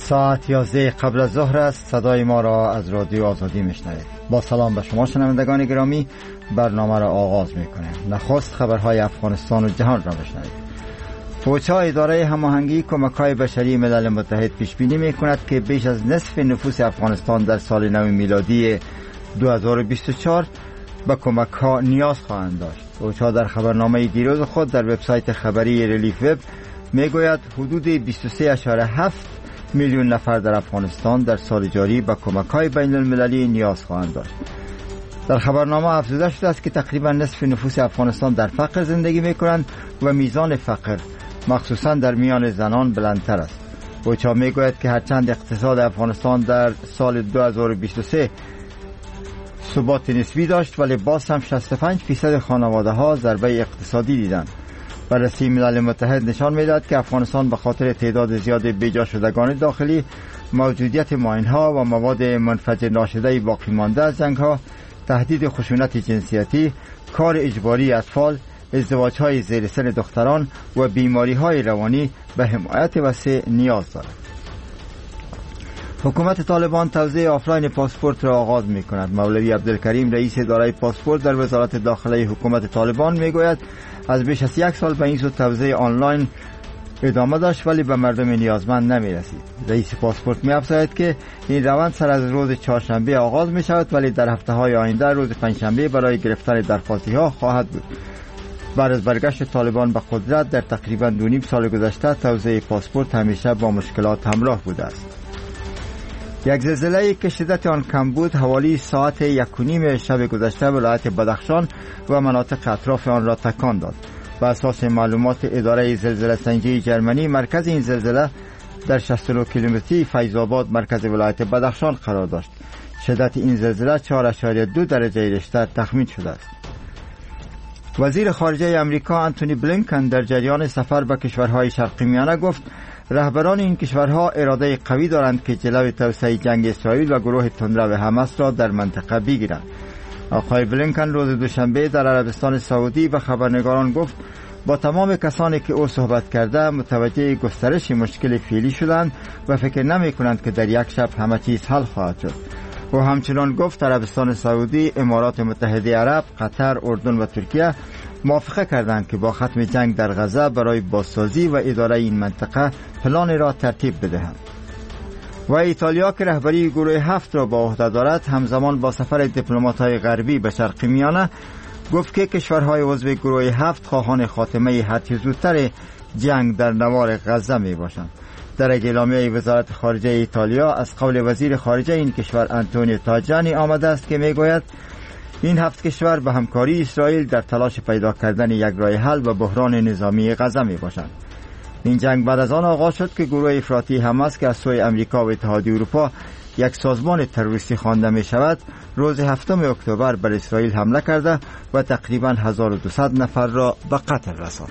ساعت 11 قبل از ظهر است. صدای ما را از رادیو آزادی میشنوید. با سلام به شما شنوندگان گرامی، برنامه را آغاز میکنیم. نخست خبرهای افغانستان و جهان را بشنوید. فوچا اداره هماهنگی کمک‌های بشری ملل متحد پیش بینی میکند که بیش از نصف نفوس افغانستان در سال نو میلادی 2024 به کمک‌ها نیاز خواهند داشت. فوچا در خبرنامه دیروز خود در وبسایت خبری ریلیف وب میگوید حدود 23.7 میلیون نفر در افغانستان در سال جاری به کمک‌های بین المللی نیاز خواهند داشت. در خبرنامه افزوده شده است که تقریبا نصف نفوس افغانستان در فقر زندگی می‌کنند و میزان فقر مخصوصا در میان زنان بلندتر است. فوچا میگوید که هرچند اقتصاد افغانستان در سال 2023 ثبات نسبی داشت، ولی باز هم 65% خانواده‌ها ضربه اقتصادی دیدند. بررسی ملل متحد نشان می‌دهد که افغانستان به خاطر تعداد زیاد بیجا شدگان داخلی، موجودیت ماین‌ها و مواد منفجر ناشده باقی مانده از جنگ‌ها، تهدید خشونت جنسیتی، کار اجباری اطفال، ازدواج‌های زیر سن دختران و بیماری‌های روانی به حمایت وسیع نیاز دارد. حکومت طالبان توزیع آفلاین پاسپورت را آغاز می‌کند. مولوی عبدالکریم رئیس اداره پاسپورت در وزارت داخله حکومت طالبان میگوید از بیش از یک سال به این سو توزیع آنلاین ادامه داشت، ولی به مردم نیازمند نمی‌رسید. رئیس پاسپورت می‌افزاید که این روند سر از روز چهارشنبه آغاز می‌شود، ولی در هفته‌های آینده روز پنجشنبه برای گرفتن درخواستی‌ها خواهد بود. بعد از برگشت طالبان به قدرت در تقریباً 2.5 سال گذشته، توزیع پاسپورت همیشه با مشکلات همراه بوده است. یک زلزله که شدت آن کم بود حوالی ساعت 1:30 شب گذشته ولایت بدخشان و مناطق اطراف آن را تکان داد. بر اساس معلومات اداره زلزله سنجی جرمنی، مرکز این زلزله در 69 کیلومتری فیض آباد مرکز ولایت بدخشان قرار داشت. شدت این زلزله 4.2 درجه ریشتر تخمین شده است. وزیر خارجه امریکا آنتونی بلینکن در جریان سفر به کشورهای شرقی میانه گفت رهبران این کشورها اراده قوی دارند که جلوی توسعه جنگ اسرائیل و گروه تندرو حماس را در منطقه بگیرند. آقای بلینکن روز دوشنبه در عربستان سعودی به خبرنگاران گفت با تمام کسانی که او صحبت کرده متوجه گسترش مشکل فعلی شدند و فکر نمی کنند که در یک شب همه چیز حل خواهد شد. او همچنان گفت عربستان سعودی، امارات متحده عرب، قطر، اردن و ترکیه موافقه کردند که با ختم جنگ در غزه برای بازسازی و اداره این منطقه پلان را ترتیب بدهند. و ایتالیا که رهبری گروه 7 را با عهده دارد، همزمان با سفر دیپلمات‌های غربی به شرق میانه گفت که کشورهای عضو گروه 7 خواهان خاتمه هرچه زودتر جنگ در نوار غزه می باشند. در اعلامیه وزارت خارجه ایتالیا از قول وزیر خارجه این کشور آنتونیو تاجانی آمده است که میگوید این 7 کشور به همکاری اسرائیل در تلاش پیدا کردن یک راه حل به بحران نظامی غزه می باشند. این جنگ بعد از آن آغاز شد که گروه افراطی حماس که از سوی امریکا و اتحادیه اروپا یک سازمان تروریستی خوانده می شود، روز 7 اکتبر بر اسرائیل حمله کرده و تقریباً 1200 نفر را به قتل رساند.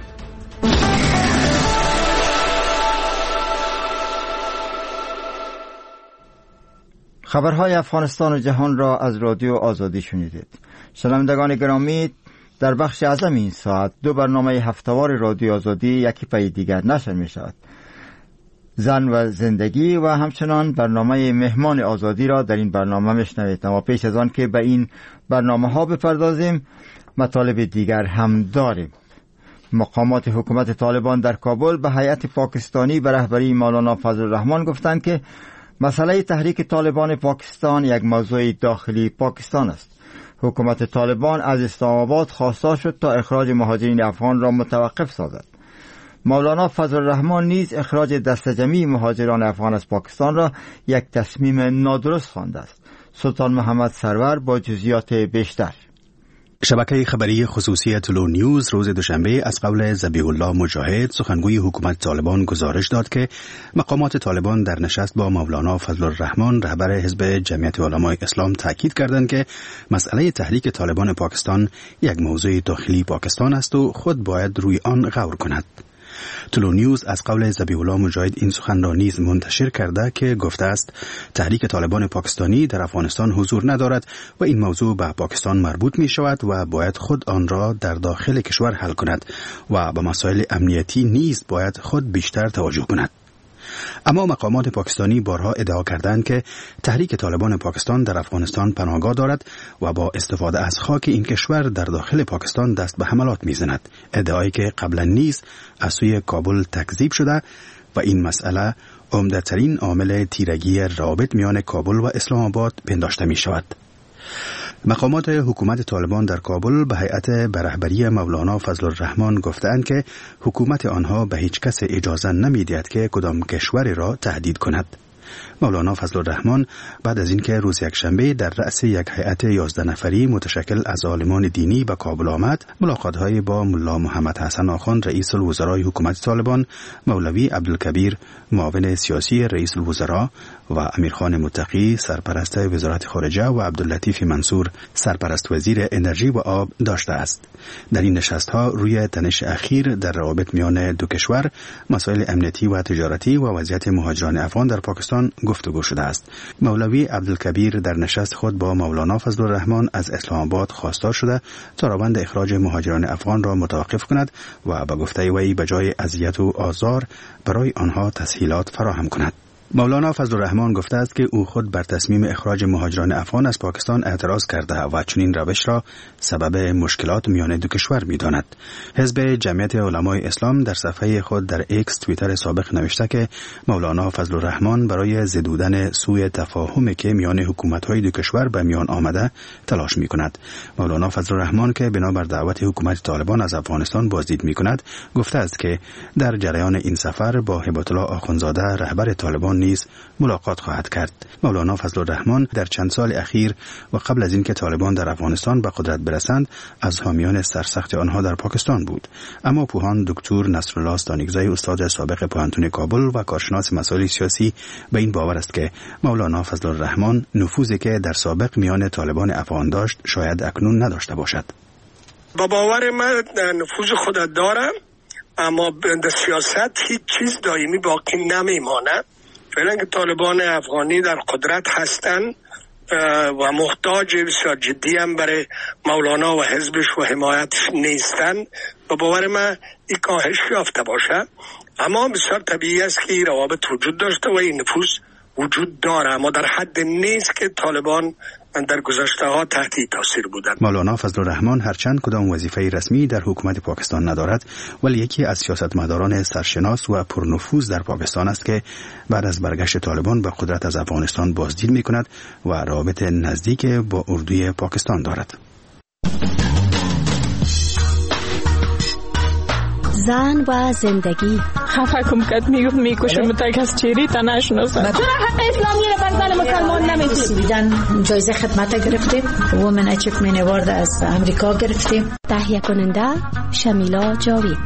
خبرهای افغانستان و جهان را از رادیو آزادی شنیدید. شنوندگان گرامی، در بخش اعظم این ساعت 2 برنامه هفته‌وار رادیو آزادی یکی پای دیگر نشر می شود. زن و زندگی و همچنان برنامه مهمان آزادی را در این برنامه میشنوید. اما پیش از آن که به این برنامه ها بپردازیم، مطالب دیگر هم داریم. مقامات حکومت طالبان در کابل به هیئت پاکستانی به رهبری مولانا فضل الرحمن گفتند که مسئله تحریک طالبان پاکستان یک موضوع داخلی پاکستان است. حکومت طالبان از اسلام آباد خواسته شد تا اخراج مهاجرین افغان را متوقف سازد. مولانا فضل الرحمن نیز اخراج دست جمعی مهاجران افغان از پاکستان را یک تصمیم نادرست خوانده است. سلطان محمد سرور با جزئیات بیشتر. شبکه خبری خصوصی تلو نیوز روز دوشنبه از قول ذبیح الله مجاهد سخنگوی حکومت طالبان گزارش داد که مقامات طالبان در نشست با مولانا فضل الرحمن رهبر حزب جمعیت علمای اسلام تاکید کردند که مسئله تحریک طالبان پاکستان یک موضوع داخلی پاکستان است و خود باید روی آن غور کند. تلو نیوز از قول ذبیح الله مجاهد این سخن را نیز منتشر کرده که گفته است تحریک طالبان پاکستانی در افغانستان حضور ندارد و این موضوع به پاکستان مربوط می شود و باید خود آن را در داخل کشور حل کند و به مسائل امنیتی نیز باید خود بیشتر توجه کند. اما مقامات پاکستانی بارها ادعا کردند که تحریک طالبان پاکستان در افغانستان پناهگاه دارد و با استفاده از خاک این کشور در داخل پاکستان دست به حملات می‌زند. ادعایی که قبلا نیز از سوی کابل تکذیب شده و این مسئله عمده‌ترین عامل تیرگی روابط میان کابل و اسلام آباد پنداشته می شود. مقامات حکومت طالبان در کابل به هیئت به رهبری مولانا فضل الرحمن گفتند که حکومت آنها به هیچ کس اجازه نمی‌دهد که کدام کشوری را تهدید کند. مولانا فضل الرحمن بعد از اینکه روز یکشنبه در رأس یک هیئت 11 نفری متشکل از عالمان دینی به کابل آمد، ملاقات‌های با ملا محمد حسن آخوند رئیس الوزراء حکومت طالبان، مولوی عبدالکبیر معاون سیاسی رئیس الوزراء و امیرخان متقی سرپرست وزارت خارجه و عبداللطیف منصور سرپرست وزیر انرژی و آب داشته است. در این نشست‌ها روی تنش اخیر در روابط میان دو کشور، مسائل امنیتی و تجارتی و وضعیت مهاجران افغان در پاکستان گفتگو شده است. مولوی عبدالکبیر در نشست خود با مولانا فضل الرحمن از اسلام آباد خواستار شده تا روند اخراج مهاجران افغان را متوقف کند و به گفته وی به جای اذیت و آزار برای آنها تسهیلات فراهم کند. مولانا فضل الرحمن گفته است که او خود بر تصمیم اخراج مهاجران افغان از پاکستان اعتراض کرده و چنین روش را سبب مشکلات میان دو کشور می‌داند. حزب جمعیت علمای اسلام در صفحه خود در ایکس توییتر سابق نوشته که مولانا فضل الرحمن برای زدودن سوء تفاهمی که میان حکومت‌های دو کشور به میان آمده تلاش می‌کند. مولانا فضل الرحمن که بنابر دعوت حکومت طالبان از افغانستان بازدید می‌کند، گفته است که در جریان این سفر با هبت الله آخوندزاده رهبر طالبان نیز ملاقات خواهد کرد. مولانا فضل الرحمن در چند سال اخیر و قبل از اینکه طالبان در افغانستان به قدرت برسند از حامیان سرسخت آنها در پاکستان بود. اما پوهان دکتر نصرالله استانیکزی استاد سابق پوهنتون کابل و کارشناس مسائل سیاسی به این باور است که مولانا فضل الرحمن نفوذی که در سابق میان طالبان افغان داشت شاید اکنون نداشته باشد. با باور من نفوذ خود دارم، اما در سیاست هیچ چیز دائمی باقی نمیماند. فعلا که طالبان افغانی در قدرت هستند و محتاج بسیار جدی هم برای مولانا و حزبش و حمایتش نیستند، و باور من این کاهش یافته باشه. اما بسیار طبیعی است که این روابط وجود داشته و این نفوذ وجود داره، اما در حد نیست که طالبان در گذشته ها تحت تاثیر بودند. مولانا فضل الرحمن هرچند کدام وظیفه رسمی در حکومت پاکستان ندارد، ولی یکی از سیاستمداران سرشناس و پرنفوذ در پاکستان است که بعد از برگشت طالبان به قدرت از افغانستان بازدید می کند و روابط نزدیک با اردوی پاکستان دارد. زن و زندگی. خفه کم کد میکشم تا کس چیری تا نشناسد. چرا حق اسلامی را بر زن مسلمان نمیدید؟ بیدن جایزه خدمت گرفتیم، وومن اچیومنت اوارد از امریکا گرفتیم. تهیه کننده شمیلا جاوید.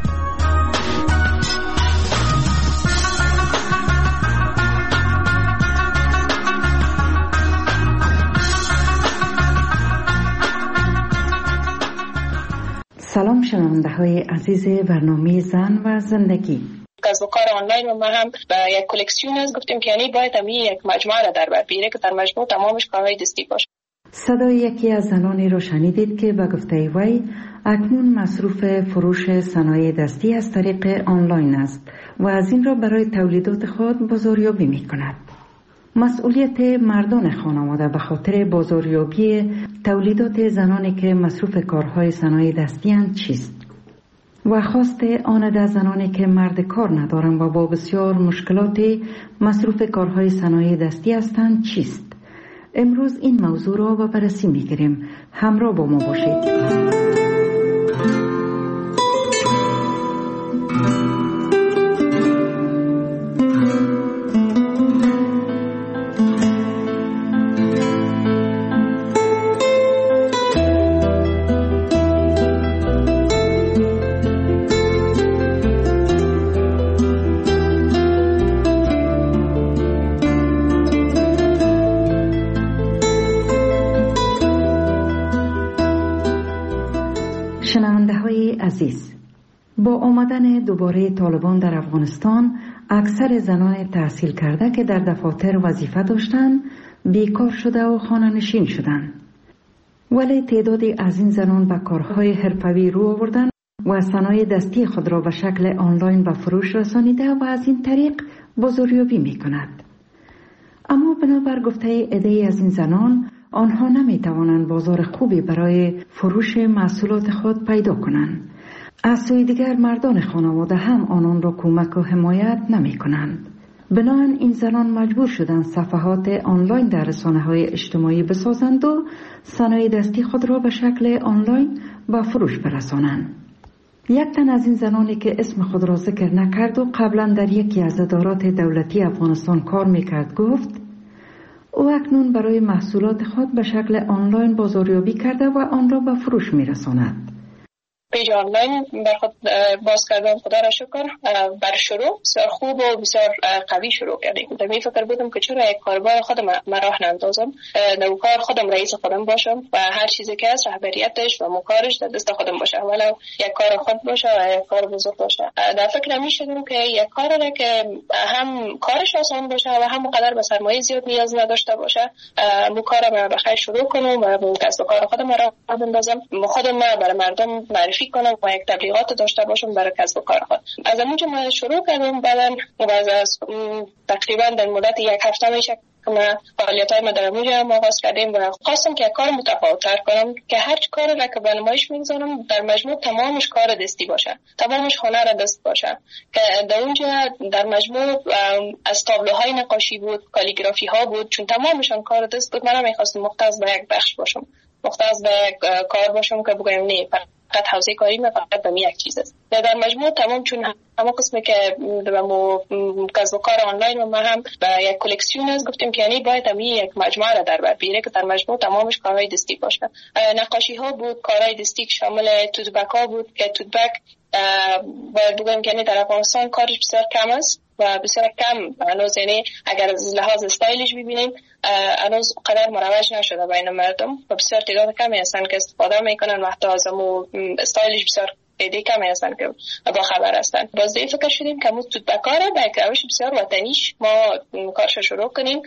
سلام شنونده های عزیز برنامه زن و زندگی. از کار آنلاین و ما هم به یک کلکسیون از گفتیم که یعنی باید هم یک مجموعه را در بر بیاره که در مجموع تمامش کارهای دستی باشه. صدای یکی از زنانی رو شنیدید که به گفته وی اکنون مصروف فروش صنایع دستی از طریق آنلاین است و از این را برای تولیدات خود بازاریابی می کند. مسئولیت مردان خانواده به خاطر بازاریابی تولیدات زنانی که مصروف کارهای صنایع دستی اند چیست؟ و خواست آن زنانی که مرد کار ندارند و با بسیار مشکلات مصروف کارهای صنایع دستی هستند چیست؟ امروز این موضوع را به بررسی می‌گیریم. همراه با ما باشید. عزیز، با آمدن دوباره طالبان در افغانستان اکثر زنان تحصیل کرده که در دفاتر وظیفه داشتند بیکار شده و خانه نشین شدند. ولی تعدادی از این زنان به کارهای حرفه‌ای رو آوردند و صنایع دستی خود را به شکل آنلاین به فروش رسانیده و از این طریق بازاریابی می کند. اما بنابر گفته عده‌ای از این زنان، آنها نمی توانند بازار خوبی برای فروش محصولات خود پیدا کنند. از سوی دیگر مردان خانواده هم آنان را کمک و حمایت نمی کنند. بنابراین این زنان مجبور شدند صفحات آنلاین در رسانه‌های اجتماعی بسازند و صنایع دستی خود را به شکل آنلاین به فروش برسانند. یک تن از این زنانی که اسم خود را ذکر نکرد و قبلا در یکی از ادارات دولتی افغانستان کار میکرد گفت او اکنون برای محصولات خود به شکل آنلاین بازاریابی کرده و آن را به فروش میرساند. پیج آنلاین بر خود باز کردم، خدا را شکر. بر شروع بسیار خوب و بسیار قوی شروع کردیم. در می فکر بودم که چرا یک کاربار خودم راه نندازم، نوکار خودم، رئیس خودم باشم و هر چیزی که از رهبریتش و مکارش در دست خودم باشه، ولو یک کار خود باشه و یک کار بزرگ باشه. در فکر می شدم که یک کار را که هم کارش آسان باشه و هم قدر به سرمایه زیاد نیاز نداشته باشه، مکارم بخیر شروع کنم و کسب و کار خودم راه بندازم، خودم برای مردم معرفی کنم و یک تبلیغات داشته باشم برای کسب و کار خود. از اونجا من شروع کردم. بعداً از تقریبا در مدت یک هفته میشه که ما فعالیت‌های ما در اونجا آغاز کردیم و خواستم که کار متفاوت‌تر کنم که هر کاری را که به نمایش میگذارم در مجموع تمامش کار دستی باشه، تمامش هنر دست باشه. که در اونجا در مجموع از تابلوهای نقاشی بود، کالیگرافی ها بود، چون تمامشان کار دست بود. من می‌خواستم مختص به یک بخش باشم، مختص به یک کار باشم که بگم نه فقط حوزه کاری من فقط به یک چیز است. در مجموع تمام، چون همه قسمی که به کسب و کار آنلاین و ما هم به یک کلکسیون است گفتیم که یعنی باید هم یک مجموعه را در بر بیاره که در مجموع تمامش کارهای دستی باشه. نقاشی ها بود، کارهای دستی که شامل توتبک ها بود که توتبک باید بگم که یعنی در افغانستان کارش بسیار کم است و بسیار کم هنوز، یعنی اگر از لحاظ استایلش ببینیم هنوز قدر مروج نشده بین مردم و بسیار تعداد کمی هستن که استفاده میکنن و حتی از استایلش بسیار ایده کمی هستن که با خبر هستن. باز دیگه فکر شدیم که توتبک‌ها با یک روش بسیار وطنیش ما کارش شروع کنیم.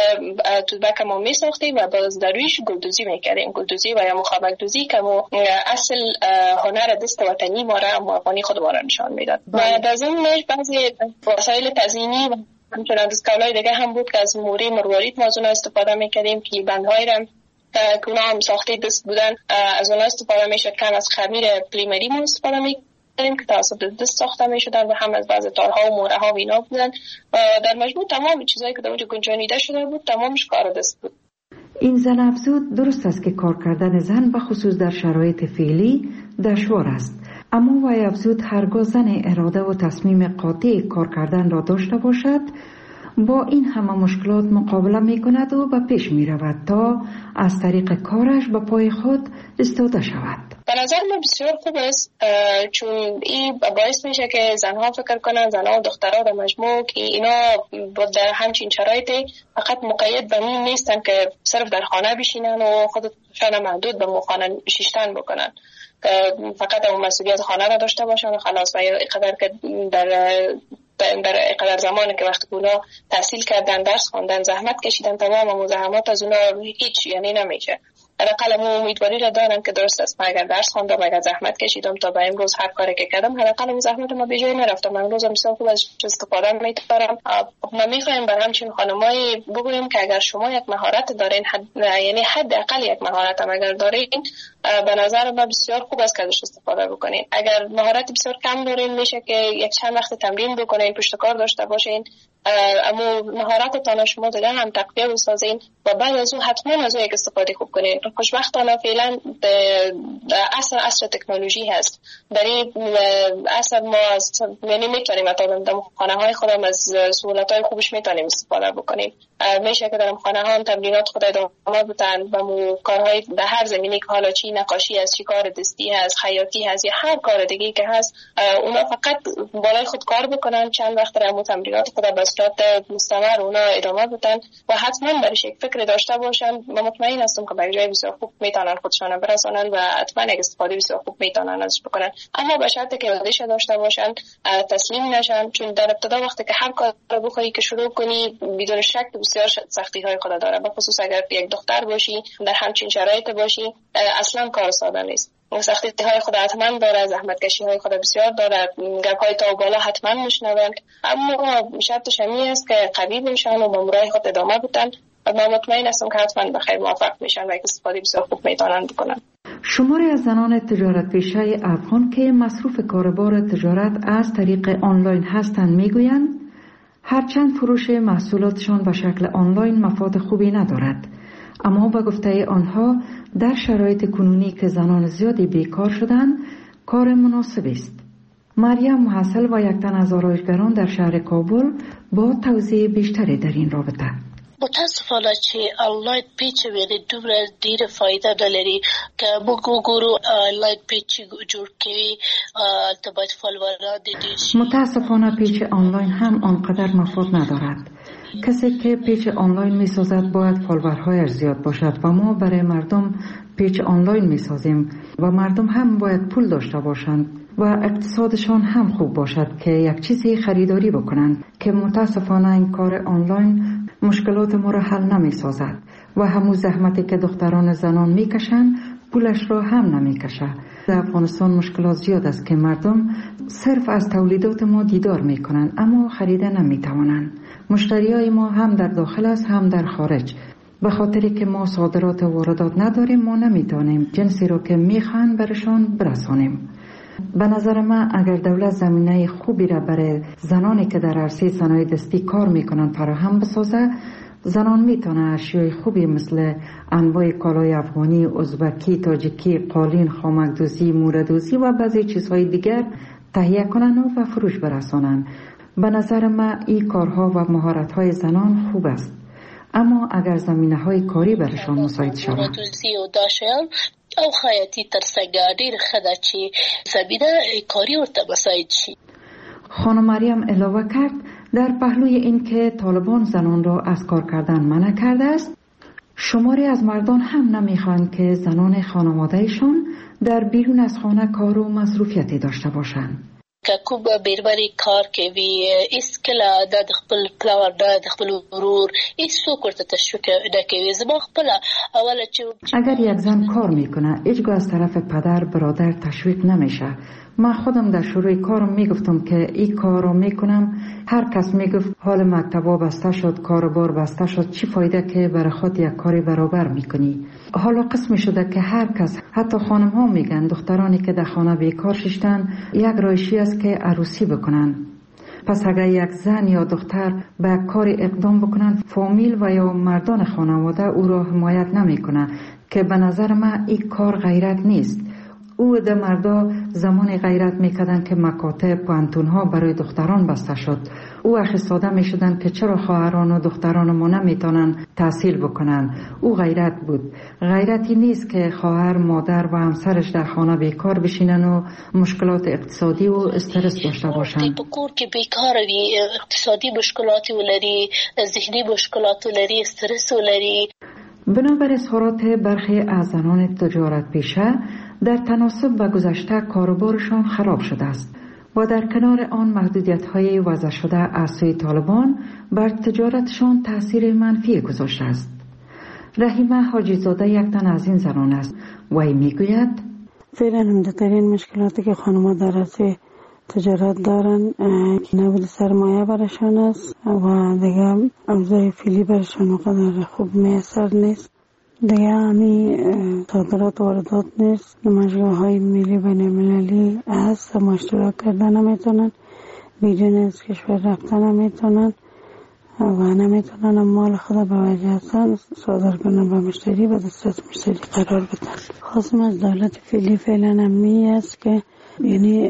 توتبک ما می ساختیم و باز در رویش گلدوزی میکردیم، گلدوزی و یا مخابک دوزی که ما اصل هنر دست وطنی ما را افغانی خود ما را نشان میداد. و در ضمنش بعضی وسایل تزیینی و همچنین از کالای دیگه هم بود که از موری مروارید ما از اونها استفاده میکردیم که بندهای را که اونا هم ساخته دست بودن از اونا استفاده میشد. کم از خمیر پلیمری ما استفاده میکردیم که توسط دست ساخته میشدن و هم از بعض تارها و موره ها و اینا بودن. در مجموع تمام چیزایی که در اونجا گنجانیده شده بود تمامش کار دست بود. این زن افزود درست است که کار کردن زن به خصوص در شرایط فعلی دشوار است، اما وی افزود هرگاه زن اراده و تصمیم قاطع کار کردن را داشته باشد با این همه مشکلات مقابله می کند و به پیش می رود تا از طریق کارش به پای خود ایستاده شود. به نظر من بسیار خوب است، چون این باعث میشه که زنها فکر کنن، زنها و دخترها در مجموع، که اینا در همچین شرایطی فقط مقید به این نیستن که صرف در خانه بشینن و خودشان محدود به خانه شیشتن بکنن، که فقط اون مسئولیت خانه را داشته باشن و خلاص. و اینقدر که در اینقدر زمانی که وقتی اونا تحصیل کردن، درس خواندن، زحمت کشیدن، تمام مزاحمات از اونا هیچ یعنی نمیشه. حداقل ما امیدواری را دارم که درست است، من اگر درس خواندم، اگر زحمت کشیدم تا به امروز هر کاری که کردم، حداقل اون زحمت ما به جای نرفته، من امروز بسیار خوب از استفاده می‌کنم. ما می‌خوایم برای همچین خانمایی بگوییم که اگر شما یک مهارت دارین، یعنی حداقل یک مهارت هم اگر دارین، به نظر من بسیار خوب است که ازش استفاده بکنین. اگر مهارت بسیار کم دارین، میشه که یک چند وقت تمرین بکنین، پشتکار داشته باشین، اما مهارتتان شما دیگه هم تقویه بسازین و بعد از اون حتما از اون یک استفاده خوب کنین. خوشبختانه فعلا عصر تکنولوژی هست. در این عصر ما یعنی میتونیم در خانه های خودم از سهولت های خوبش میتونیم استفاده بکنیم. میشه که در خانه ها هم تمرینات خود ادامه بدن و کارهای در هر زمینی که حالا چی نقاشی هست، چی کار دستی هست، خیاطی هست یا هر کار دیگه که هست، اونا فقط بالای خود کار بکنن، چند وقت در تمرینات خود به صورت مستمر اونا ادامه بدن و حتما برش یک فکر داشته باشن. من مطمئن هستم که به جای بسیار خوب میتونن خودشان برسونن و حتما یک استفاده بسیار خوب میتونن ازش بکنن، اما به شرطی که اراده‌اش داشته باشن، تسلیم نشن. چون در ابتدا وقتی که هر کار رو بخوای که شروع کنی، بدون شک بسیار سختی های خود داره، به خصوص اگر یک دختر باشی، در همچین شرایط باشی، اصلا کار ساده نیست. سختی های خود حتما داره، زحمت کشی های خود بسیار داره، گپ های تا و بالا حتما میشنوند، اما شرطش همی است که قوی بشن و با راه خود ادامه بدن و من مطمئن هستم که حتما به خیر موفق میشن و استفاده بسیار خوب میتونن بکنن. شماری از زنان تجارت پیشه افغان که مصروف کاربار تجارت از طریق آنلاین هستند میگویند هرچند فروش محصولاتشان به شکل آنلاین مفاد خوبی ندارد، اما به گفته آنها در شرایط کنونی که زنان زیادی بیکار شدند کار مناسب است. مریم محصل و یک تن از آرایشگران در شهر کابل با توضیح بیشتری در این رابطه. متاسفانه چې آنلاین پیچ ویری دومره ډیره فایده دلري که موږ وګورو آنلاین پیچ جوړ کوي ته باید فالووران دي شي. متاسفانه پیچ آنلاین هم آنقدر مفاد ندارد. کسی که پیچ آنلاین می سازد باید فالوورهایش زیاد باشد و ما برای مردم پیچ آنلاین می سازیم و مردم هم باید پول داشته باشند و اقتصادشان هم خوب باشد که یک چیزی خریداری بکنند که متاسفانه این کار آنلاین مشکلات ما را حل نمی سازد و همون زحمتی که دختران زنان می کشند پولش را هم نمی کشه. در افغانستان مشکلات زیاد است که مردم صرف از تولیدات ما دیدار می کنند اما خریده نمی توانند. مشتریای ما هم در داخل است هم در خارج. به خاطری که ما صادرات و واردات نداریم ما نمیتونیم جنسی رو که میخوان برشان برسانیم. به نظر من اگر دولت زمینه خوبی را برای زنانی که در عرصه صنایع دستی کار میکنن فراهم بسازه، زنان میتونه اشیای خوبی مثل انواع کالای افغانی، ازبکی، تاجیکی، قالین، خامکدوزی، موردوزی و بعضی چیزهای دیگر تهیه کنن و فروش برسانن. به نظر من این کارها و مهارت‌های زنان خوب است، اما اگر زمینه‌های کاری برشان مساعد شود او خیاطی ترڅنګ ډیر خدا چې زمینه کاری ورته مساعد شي. خانم مریم علاوه کرد در پهلوی این که طالبان زنان را از کار کردن منع کرده است، شماری از مردان هم نمیخواهند که زنان خانوادهشان در بیرون از خانه کار و مصروفیتی داشته باشند. که کوم بیرمنی کار کوي اس کله د خپل پلار د خپل ورور هیڅوک ورته تشویق نکوي. زما خپل اوله چې اگر یک زن کار میکنه هیچگاه از طرف پدر برادر تشویق نمیشه. من خودم در شروع کارم میگفتم که این کار رو میکنم، هر کس میگفت حال مکتبا بسته شد، کاربار بسته شد، چی فایده که برای خود یک کاری برابر میکنی. حالا قسمی شده که هر کس، حتی خانم ها میگن دخترانی که در خانه بیکار ششتن یک رایشی است که عروسی بکنن. پس اگر یک زن یا دختر به کار اقدام بکنن، فامیل و یا مردان خانواده او را حمایت نمیکنه که به نظر من این کار غیرت نیست. او ده مردا زمان غیرت میکردن که مکاتب پانتون ها برای دختران بسته شد. او اخیستاده میشدن که چرا خواهران و دختران ما نمیتونن تحصیل بکنن. او غیرت بود. غیرتی نیست که خواهر، مادر و همسرش در خانه بیکار بشینن و مشکلات اقتصادی و استرس داشته باشن. بکور که بیکار وی، اقتصادی مشکلاتی ولری، ذهنی مشکلات ولری، استرس ولری. بنابر اظهارات برخی از زنان تجارت پیشه، در تناسب با گذشته کاروبارشان خراب شده است و در کنار آن محدودیت‌های وضع شده از سوی طالبان بر تجارتشان تأثیر منفی گذاشته است. رحیمه حاجی زاده یک تن از این زنان است و ای میگوید فعلا مهمترین مشکلاتی که خانم‌ها در عرصه تجارت دارن نبود سرمایه برشان است و دیگه اوضاع فعلی برشان اونقدر خوب میسر نیست. دیگه همی صادرات و واردات نیست. نمایشگاه‌های ملی بین المللی هست اما اشتراک کردن نمیتونن، بیرون از کشور رفتن نمیتونن و نمیتونن مال خود به وجه هستن صادر کنن به مشتری، به دسترس مشتری قرار بدن. خواستم از دولت فعلا همی است که یعنی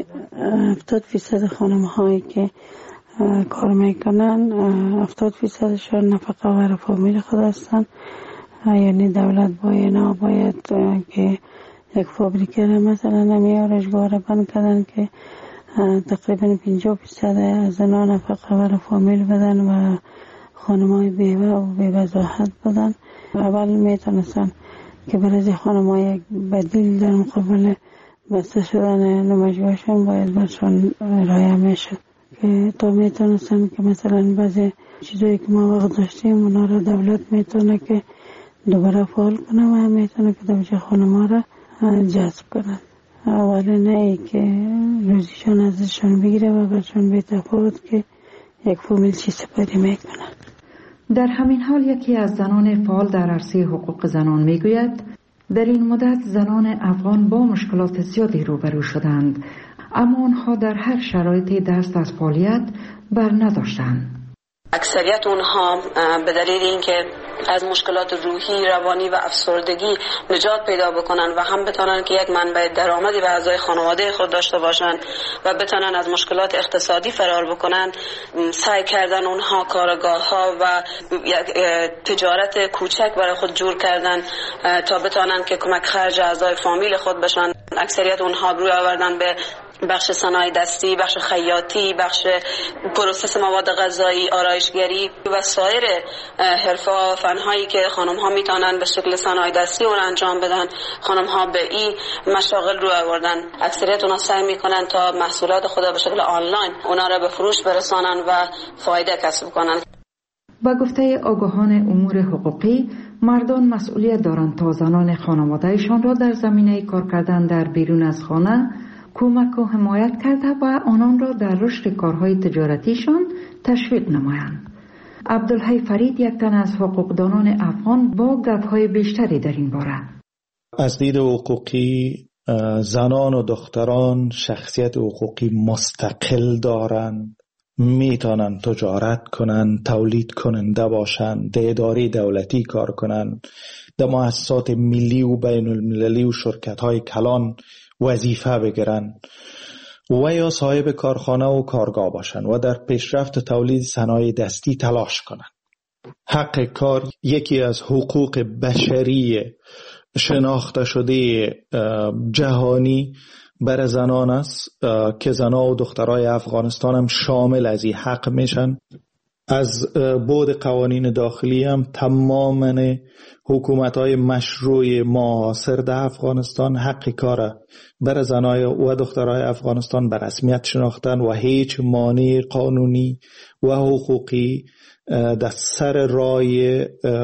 70% خانم هایی که کار میکنن 70% نفقه ور فامیل خود هستن. یعنی دولت باید که یک فابریکه را مثلا نمی آرایشگاه را بند کردن که تقریبا 50% از زنان نفقه ور فامیل بدن و خانمای بیوه و بی‌وضاحت بدن. اول میتونستن که برای خانمای بدیل در مقابل بسته شدن نمایشگاهشون باید برشان رایه میشد که تا میتونستن که مثلا بعضی چیزایی که ما وقت داشتیم اونا را دولت میتونه که دوباره فعال کنه و میتونه که دوچه خانم‌ها را جذب کنه. اولا ای که روزیشان ازشان بگیره و برشان به تفاوت که یک فامیل چی سپری میکنن. در همین حال یکی از زنان فعال در عرصه حقوق زنان میگوید در این مدت زنان افغان با مشکلات زیادی روبرو شدند، اما آنها در هر شرایطی دست از فعالیت بر نداشتند. اکثریت اونها به دلیل اینکه از مشکلات روحی، روانی و افسردگی نجات پیدا بکنن و هم بتونن که یک منبع درآمدی به اعضای خانواده خود داشته باشن و بتونن از مشکلات اقتصادی فرار بکنن، سعی کردن اونها کارگاه‌ها و تجارت کوچک برای خود جور کردن تا بتونن که کمک خرج اعضای فامیل خود بشن. اکثریت اونها روی آوردن به بخش صنایع دستی، بخش خیاطی، بخش پروسس مواد غذایی، آرایشگری و سایر حرفه و فن‌هایی که خانم‌ها میتونن به شکل صنایع دستی اون انجام بدن. خانم‌ها به این مشاغل رو آوردن. اکثریت اونها سعی میکنن تا محصولات خود به شکل آنلاین اونا را به فروش برسانن و فایده کسب کنن. با گفته آگاهان امور حقوقی، مردان مسئولیت دارند تا زنان خانواده‌شان را در زمینه کار کردن در بیرون از خانه کمک و حمایت کرده و آنان را در رشد کارهای تجارتیشان تشویق نمایند. عبدالحی فرید یک تن از حقوقدانان افغان با گپ‌های بیشتری در این باره. از دید حقوقی زنان و دختران شخصیت حقوقی مستقل دارند، میتونن تجارت کنن، تولید کننده باشن، در اداره دولتی کار کنن، در مؤسسات ملی و بین المللی و شرکت های کلان وظیفه بگیرن و یا صاحب کارخانه و کارگاه باشن و در پیشرفت تولید صنایع دستی تلاش کنن. حق کار یکی از حقوق بشری شناخته شده جهانی برای زنان است که زنان و دخترای افغانستان هم شامل از این حق میشن. از بعد قوانین داخلی هم تماما حکومت‌های مشروع معاصر در افغانستان حق کار برای زنای و دخترای افغانستان به رسمیت شناختن و هیچ مانع قانونی و حقوقی در سر راه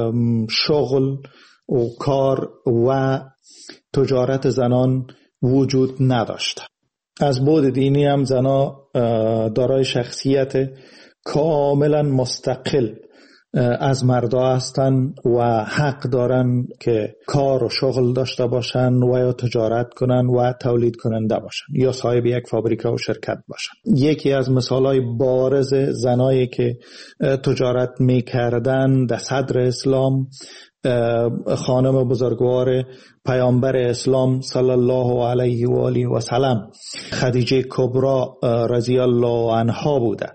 شغل و کار و تجارت زنان وجود نداشته. از بعد دینی هم زنا دارای شخصیت کاملا مستقل از مردا هستن و حق دارن که کار و شغل داشته باشن و یا تجارت کنن و تولید کننده باشن یا صاحب یک فابریکه و شرکت باشن. یکی از مثالهای بارز زنایی که تجارت میکردن در صدر اسلام خانم بزرگوار پیامبر اسلام صلی الله علیه و آله و سلم خدیجه کبری رضی الله عنها بوده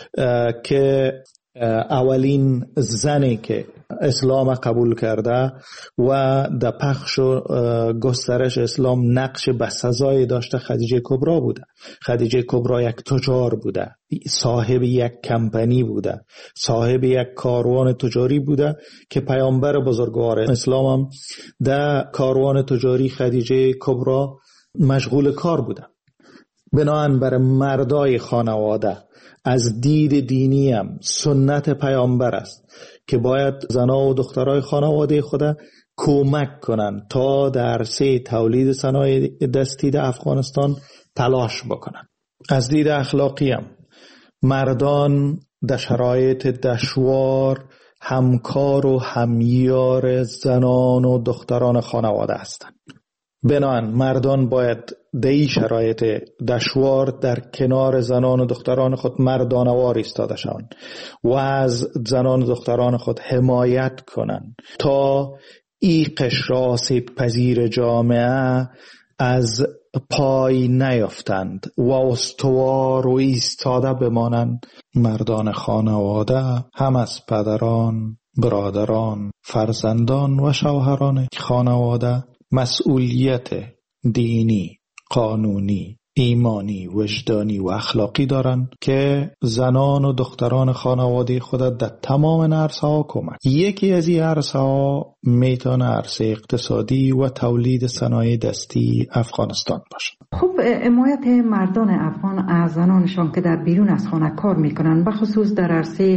که اولین زنی که اسلام قبول کرده و در پخش و گسترش اسلام نقش بسزایی داشته خدیجه کبری بوده. خدیجه کبری یک تجار بوده، صاحب یک کمپانی بوده، صاحب یک کاروان تجاری بوده که پیامبر بزرگوار اسلام هم در کاروان تجاری خدیجه کبری مشغول کار بوده. بنابراین برای مردای خانواده از دید دینی هم سنت پیامبر است که باید زنها و دخترای خانواده خود کمک کنن تا در عرصه تولید صنایع دستی در افغانستان تلاش بکنن. از دید اخلاقی هم مردان در شرایط دشوار همکار و همیار زنان و دختران خانواده هستند. بنابراین مردان باید در این شرایط دشوار در کنار زنان و دختران خود مردانوار ایستاده شوند و از زنان و دختران خود حمایت کنند تا این قشر آسیب پذیر جامعه از پای نیفتند و استوار و ایستاده بمانند. مردان خانواده هم از پدران، برادران، فرزندان و شوهران خانواده مسئولیت دینی، قانونی، ایمانی، وجدانی و اخلاقی دارند که زنان و دختران خانواده خود در تمام عرصه‌ها کمک. یکی از این عرصه‌ها میتونه عرصه اقتصادی و تولید صنایع دستی افغانستان باشه. خب حمایت مردان افغان از زنانشان که در بیرون از خانه کار میکنن، بخصوص در عرصه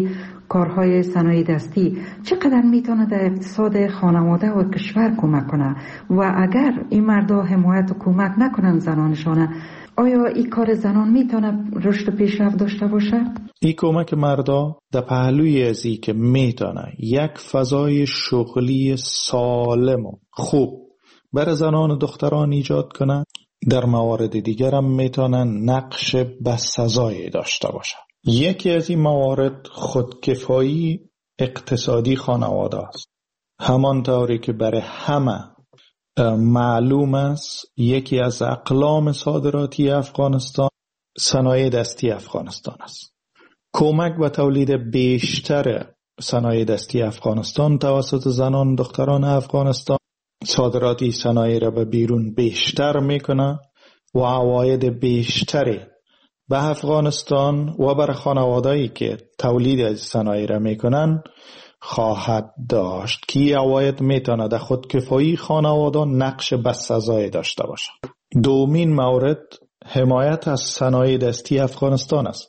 کارهای صنایع دستی چقدر میتونه در اقتصاد خانواده و کشور کمک کنه و اگر این مردا حمایت و کمک نکنن زنانشان، آیا این کار زنان میتونه رشد و پیشرفت داشته باشه؟ این کمک مردا در پهلوی ازی که میتونه یک فضای شغلی سالم و خوب برای زنان و دختران ایجاد کنه، در موارد دیگر هم میتونن نقش بسزایی داشته باشه. یکی از این موارد خودکفایی اقتصادی خانواده است. همانطوری که برای همه معلوم است، یکی از اقلام صادراتی افغانستان صنایع دستی افغانستان است. کمک و تولید بیشتر صنایع دستی افغانستان توسط زنان و دختران افغانستان صادراتی صنایع را به بیرون بیشتر میکنه و عواید بیشتری به افغانستان و بر خانوادهایی که تولید از صنایع را میکنن خواهد داشت که عواید میتونه در خودکفایی خانواده نقش بسزایی داشته باشه. دومین مورد حمایت از صنایع دستی افغانستان است.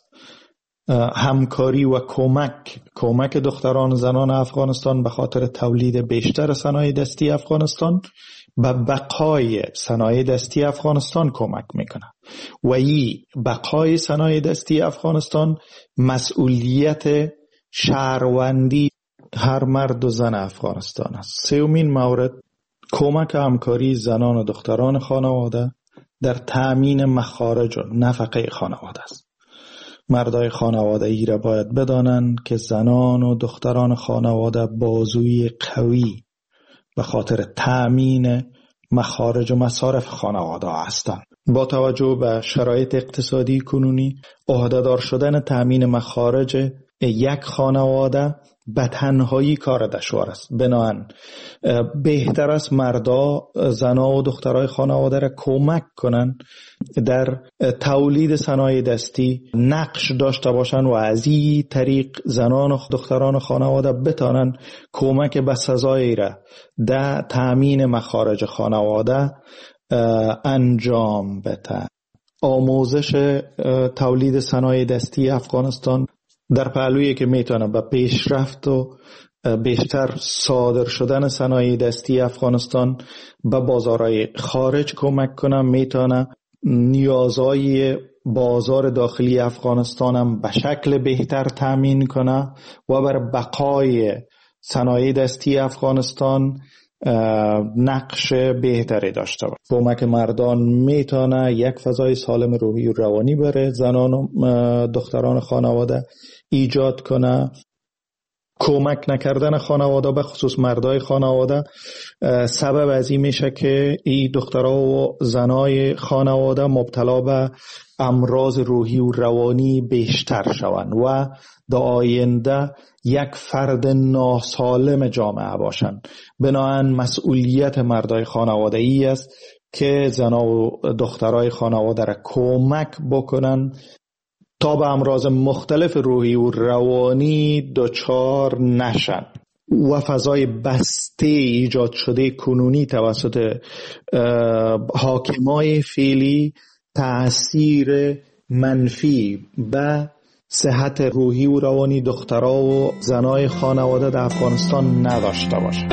همکاری و کمک دختران و زنان افغانستان به خاطر تولید بیشتر صنایع دستی افغانستان به بقای صنایع دستی افغانستان کمک میکنه و این بقای صنایع دستی افغانستان مسئولیت شهروندی هر مرد و زن افغانستان است. سومین مورد کمک همکاری زنان و دختران خانواده در تأمین مخارج و نفقه خانواده است. مردای خانواده ای را باید بدانند که زنان و دختران خانواده بازوی قوی به خاطر تأمین مخارج و مصارف خانواده هستند. با توجه به شرایط اقتصادی کنونی، عهده‌دار شدن تأمین مخارج یک خانواده به تنهایی کار دشوار است. بنابراین بهتر است مردا زنا و دخترای خانواده را کمک کنند در تولید صنایع دستی نقش داشته باشند و از این طریق زنان و دختران خانواده بتانند کمک بسزایی را در تأمین مخارج خانواده انجام بدهند. آموزش تولید صنایع دستی افغانستان در پهلویی که میتونه به پیشرفت و بیشتر صادر شدن صنایع دستی افغانستان به بازارهای خارج کمک کنه، میتونه نیازهای بازار داخلی افغانستان هم به شکل بهتر تامین کنه و بر بقای صنایع دستی افغانستان نقش بهتری داشته باشه. کمک مردان میتونه یک فضای سالم روحی و روانی برای زنان و دختران خانواده ایجاد کنه. کمک نکردن خانواده به خصوص مردای خانواده سبب از این میشه که این دخترها و زنای خانواده مبتلا به امراض روحی و روانی بیشتر شوند و در آینده یک فرد ناسالم جامعه باشند. بنابراین مسئولیت مردای خانواده ای است که زنا و دخترای خانواده را کمک بکنن تا به امراض مختلف روحی و روانی دچار نشن و فضای بسته ایجاد شده کنونی توسط حاکمای فعلی تأثیر منفی به صحت روحی و روانی دخترها و زنای خانواده در افغانستان نداشته باشه.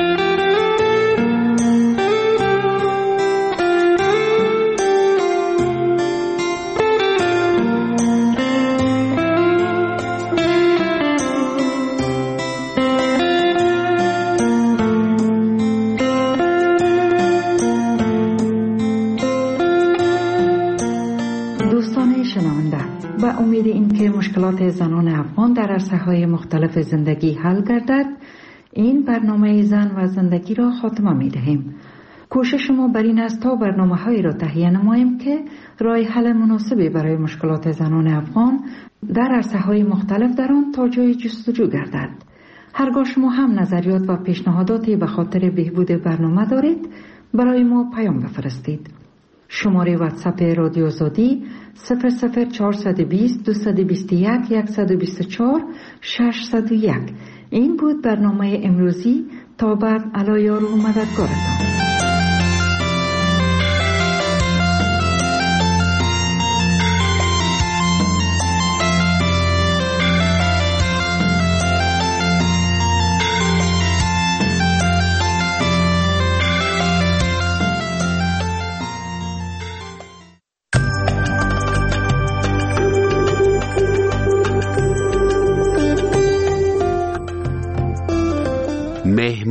امید این که مشکلات زنان افغان در عرصه‌های مختلف زندگی حل گردد، این برنامه زن و زندگی را خاتمه می دهیم. کوشش ما بر این است تا برنامه‌هایی را تهیه نماییم که راه حل مناسبی برای مشکلات زنان افغان در عرصه‌های مختلف در آن تا جای جستجو گردد. هرگاه شما هم نظریات و پیشنهاداتی به خاطر بهبود برنامه دارید، برای ما پیام بفرستید. شماره واتساپ رادیو آزادی 00420 221 124 601. این بود برنامه امروزی. تا بعد علایار و مددگارتان.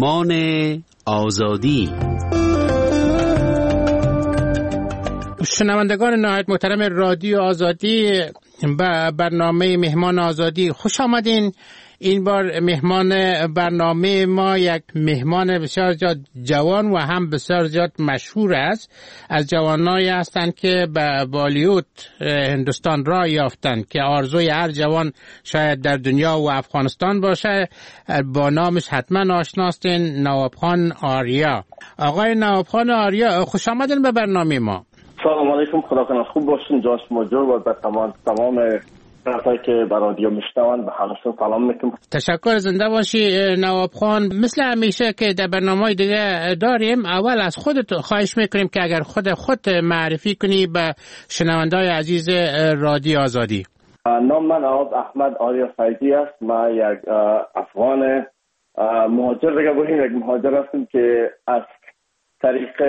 مهمان آزادی. شنوندگان نهایت محترم رادیو آزادی، به برنامه مهمان آزادی خوش آمدین. این بار مهمان برنامه ما یک مهمان بسیار زیاد جوان و هم بسیار زیاد مشهور است. از جوانایی هستند که به بالیوود هندوستان را یافتند که آرزوی هر جوان شاید در دنیا و افغانستان باشه. با نامش حتما آشناستین، نواب خان آریا. آقای نواب خان آریا، خوش آمدین به برنامه ما. سلام علیکم، خدا کنه خوب باشین. جان شما جور و به تمام رفایی که به رادیو میشنوند به همشون سلام میکنم. تشکر، زنده باشی نواب خان. مثل همیشه که در برنامه‌های دیگه داریم، اول از خودت خواهش میکنیم که اگر خود معرفی کنی به شنونده‌های عزیز رادیو آزادی. نام من نواب احمد آریا فیضی است. من یک افغان مهاجر دیگه بودیم، یک مهاجر هستم که از طریق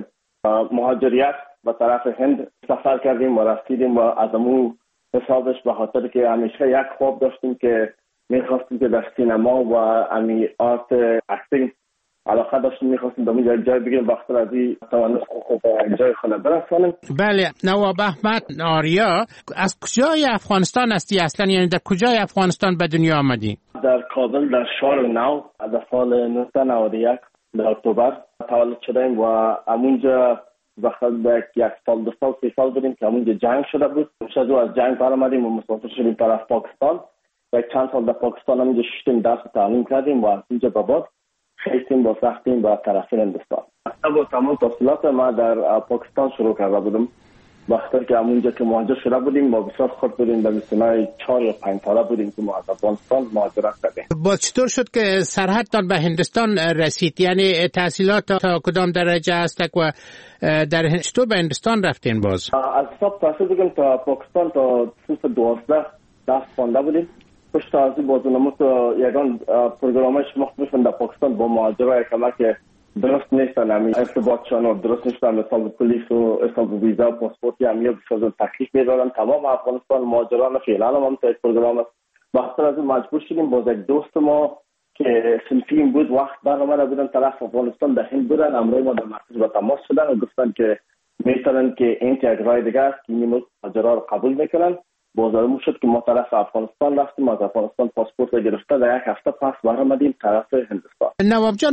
مهاجریت به طرف هند سفر کردیم و رسیدیم و از امون حسابش به خاطر که همیشه یک خواب داشتیم که میخواستیم که در سینما و امی آرت اکتینگ علاقه داشتیم، میخواستیم در یک جای بگیریم، وقتی از این توانست خوب یک جای خانه برسانیم. بله، نواب احمد آریا، از کجای افغانستان هستی اصلا؟ یعنی در کجای افغانستان به دنیا آمدی؟ در کابل، در شهر نو، در سال 1991 در اکتبر تولد شدیم و امونجا وقتی یک سال 2 سال 3 سال بودیم که همونجا جنگ شده بود. شده از جنگ برآمدیم و مسافر شدیم طرف پاکستان. یک چند سال در پاکستان همونجا شدیم، درس تعلیم کردیم و از اینجا به بعد خیستیم و ساختیم به طرف هندوستان. با تمام تحصیلات ما در پاکستان شروع کرده بودم. وقتی که همونجا که مهاجر شده بودیم ما بسیار خود بودیم، در سنای 4 یا 5 ساله بودیم که ما از افغانستان مهاجرت کردیم. با چطور شد که سرحدتان به هندوستان رسید؟ یعنی تحصیلات تا کدام درجه است و در چطور به هندوستان رفتین باز؟ از صبح تحصیل بودیم تا پاکستان تا صنف 12 درس خوانده بودیم. پشت از این بازنامه یگان پروگرامش مختلفن در پاکستان با مهاجرای که درست نیستن، همین ارتباطشان و درست نیستن، مثال پلیس و حساب ویزا و پاسپورت همین بسیار تکلیف میدادن. تمام افغانستان مهاجران فعلا هم تا پروگرام است. وقتی از مجبور شدیم باز یک دوست ما که صنفیم بود وقت برآمده بودن طرف افغانستان در هند بودن، امروز ما در مرکز با تماس شدن و گفتن که میتونن که این یک راه دیگه است که این مهاجرا رو قبول میکنن. بازارمون شد که ما طرف افغانستان رفتیم، از افغانستان پاسپورت گرفته در یک هفته پس برآمدیم طرف هندوستان. نواب جان،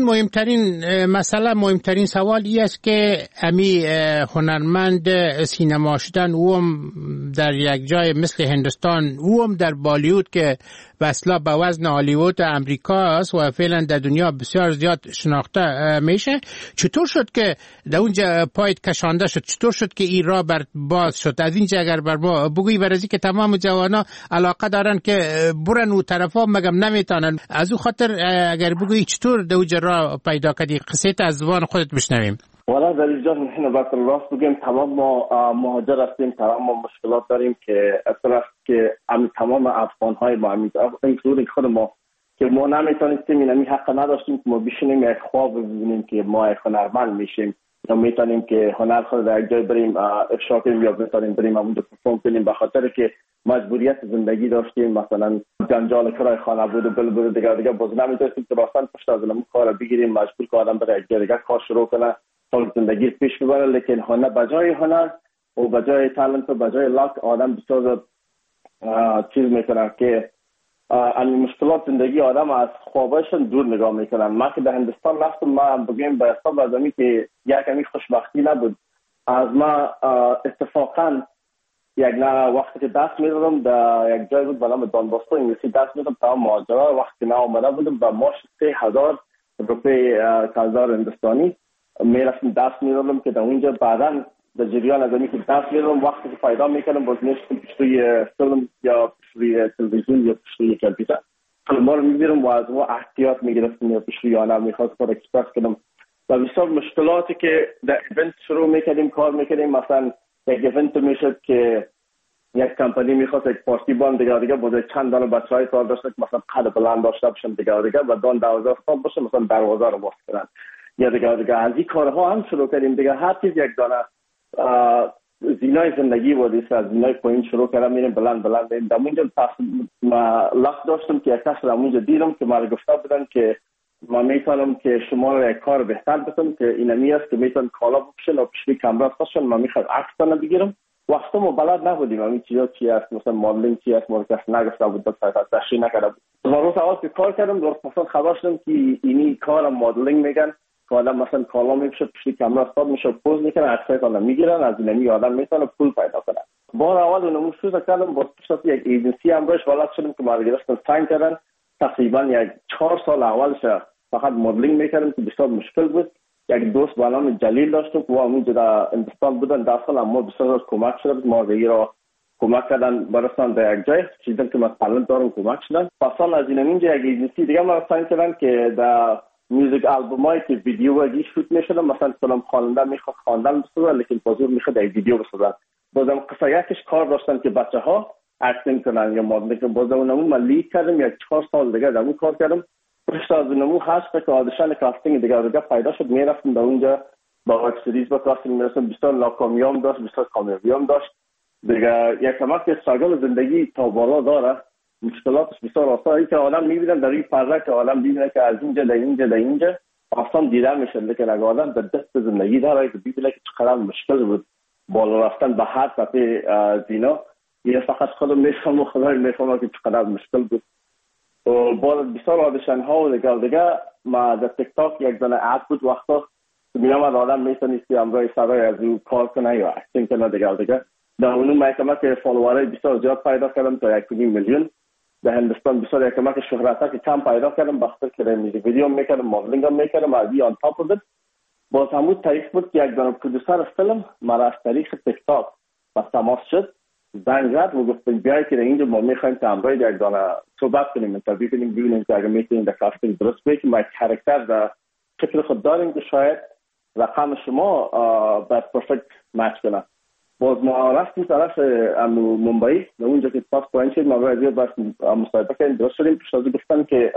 مهمترین سوال این است که امی هنرمند سینما شدن اوم در یک جای مثل هندوستان، اوم در بالیوود که اصلا به وزن هالیوود امریکا است و فعلا در دنیا بسیار زیاد شناخته میشه، چطور شد که در اونجا پایت کشانده شد؟ چطور شد که این راه باز شد؟ از اینجا اگر بر ما بگویی، برای که تمام جوانا علاقه دارن که برن اون طرفا مگم نمیتونن، از اون خاطر اگر بگویی چطور در اونجا راه پیدا کردی، قصه از زبان خودت بشنویم. والا در اینجا نوبت راست بگیم، تمام ما مهاجر هستیم، تمام ما مشکلات داریم که اصلا که تمام افغان های ما اینکلودینگ خود ما که ما نمیتونستیم، این حق نداشتیم که ما بشینیم یک خواب ببینیم که ما یک هنرمند میشیم یا میتونیم که هنر خود در یک جای بریم افشا کنیم یا بتونیم بریم اونجا پرفورم کنیم، به خاطر که مجبوریت زندگی داشتیم، مثلا جنجال کرای خانه بود و بل دیگه باز نمیتونستیم که راستن پشت از اون کار بگیریم، مجبور که آدم بره یک جای دیگه کار شروع کنه تا زندگی پیش ببره. لیکن هنر بجای هنر و بجای تالنت و بجای لاک آدم بسیار چیز میکنه که این مشکلات زندگی آدم از خوابایشون دور نگاه میکنن. من که در هندوستان رفتم، من بگیم به حساب از امی که یک کمی خوشبختی نبود از ما اتفاقا یک وقتی که دست میدادم در یک جای بود به نام دانباستو انگلیسی دست میدادم تا مهاجرا، وقتی نه آمده بودم با ماش 3000 روپیه کالدار هندوستانی میرفتم دست میدادم که در اونجا بعدا در جریان از امی که دست میدادم وقتی که پیدا میکنم باز میشتم پشتوی فیلم یا پشتوی تلویزیون یا پشتوی کامپیوتر فیلم‌ها رو میبیرم و از او احتیاط میگرفتم یا پشتوی آنها میخواست خود اکسپرس کنم و بسیار مشکلاتی که در ایونت شروع میکردیم کار میکردیم. مثلا یک ایونت میشد که یک کمپانی میخواست یک پارتی بان دیگه بوده چند دانه بچهای کار داشته که مثلا قد بلند داشته باشن دیگه و دان 12 سال باشه مثلا دروازه رو باز کنن یا دیگه از این کارها هم شروع کردیم دیگه. هر چیز یک دانه زینای زندگی بود، از زینای پایین شروع کردم میریم بلند در اونجا لحظه داشتم که یک کس را اونجا دیدم که ما گفته بودن که ما میتونم که شما را یک کار بهتر بکنم که اینمی است که میتونم کالا بپوشن و پشت کامرا خواستن ما میخواد عکس بگیرم. وقتا ما بلد نبودیم همین چیزا چی است، مثلا مدلینگ چی است، ما کس نگفته بود، تشریح نکرده بود. روز اول که کار کردم درست مثلا خبر شدم که اینی کار مدلینگ میگن که آدم مثلا کالا میپوشه پشت کامرا استاد میشه پوز میکنه، عکسای میگیرن، از اینمی آدم میتونه پول پیدا کنه. بار اول اونمو شروع کردم با پشت یک ایجنسی امروز بلد شدم که ما رو گرفتن ساین کردن. تقریبا یک 4 سال اولش فقط مدلینگ میکردم که بسیار مشکل بود. یک دوست به نام جلیل داشتم که اونجا در هندوستان بودن، داخل اما بسیار کمک شد، ما را کمک کردن برسان در یک جای چیزی که من تالنت دارم کمک شدن. پسان از اینجا یک ایجنسی دیگه ما ساین کردن که در میوزیک آلبومایی که ویدیو و شوت میشد، مثلا فلم خواننده میخواد خواندن بسازه لیکن حضور میخواد یک ویدیو بسازه. بازم قصه یکش کار داشتن که بچه‌ها اکتینگ کنن یا مدل که بازم اونمو من لید کردم، یک 4 سال دیگه در اون کار کردم. پس از اونمو هست که آدیشن کاستینگ دیگه پیدا شد، میرفتم در اونجا با وب سریز با کاستینگ میرسم، بسیار ناکامیام داشت، بسیار کامیابیام داشت دیگه. یک کمک استراگل زندگی تا بالا داره، مشکلاتش بسیار آسان که آدم میبینن در این پرده که آدم میبینه که از اینجا در اینجا آسان دیده میشه، لیکن اگه آدم در دست زندگی داره که ببینه که چقدر مشکل بود بالا رفتن به هر سطح زینا، یه فقط خودم میفهمم و خدای میفهمم که چقدر مشکل بود. و با بسیار آدیشن ها و دیگه ما در تیک تاک یک دانه اد بود وقتا میامد آدم میتونستی امروی سرای از او کار کنه یا اکتینگ کنه دیگه. در اونو ما کمک فالوورای بسیار زیاد پیدا کردم تا 1.5 میلیون. در هندوستان بسیار کمک شهرت که کم پیدا کردم، بخاطر که میوزیک ویدیو میکردم، مدلینگ هم میکردم، از آن تاپ بود. باز همون طریق بود که یک دانه پرودوسر فیلم مرا از طریق تیک تاک با تماس شد، زنگ زد و گفت بیای که اینجا ما میخوایم که امروز یک دانه صحبت کنیم، اینترویو کنیم، ببینیم که اگه میتونیم در کاستینگ درست بگیم، ما یک کاراکتر در شکل خود داریم که شاید رقم شما باید پرفکت مچ کنه. باز ما رفتیم طرف ممبئی، در اونجا که پاس پوینت شد ما باید بس مصاحبه کنیم، درست شدیم. پیش از گفتن که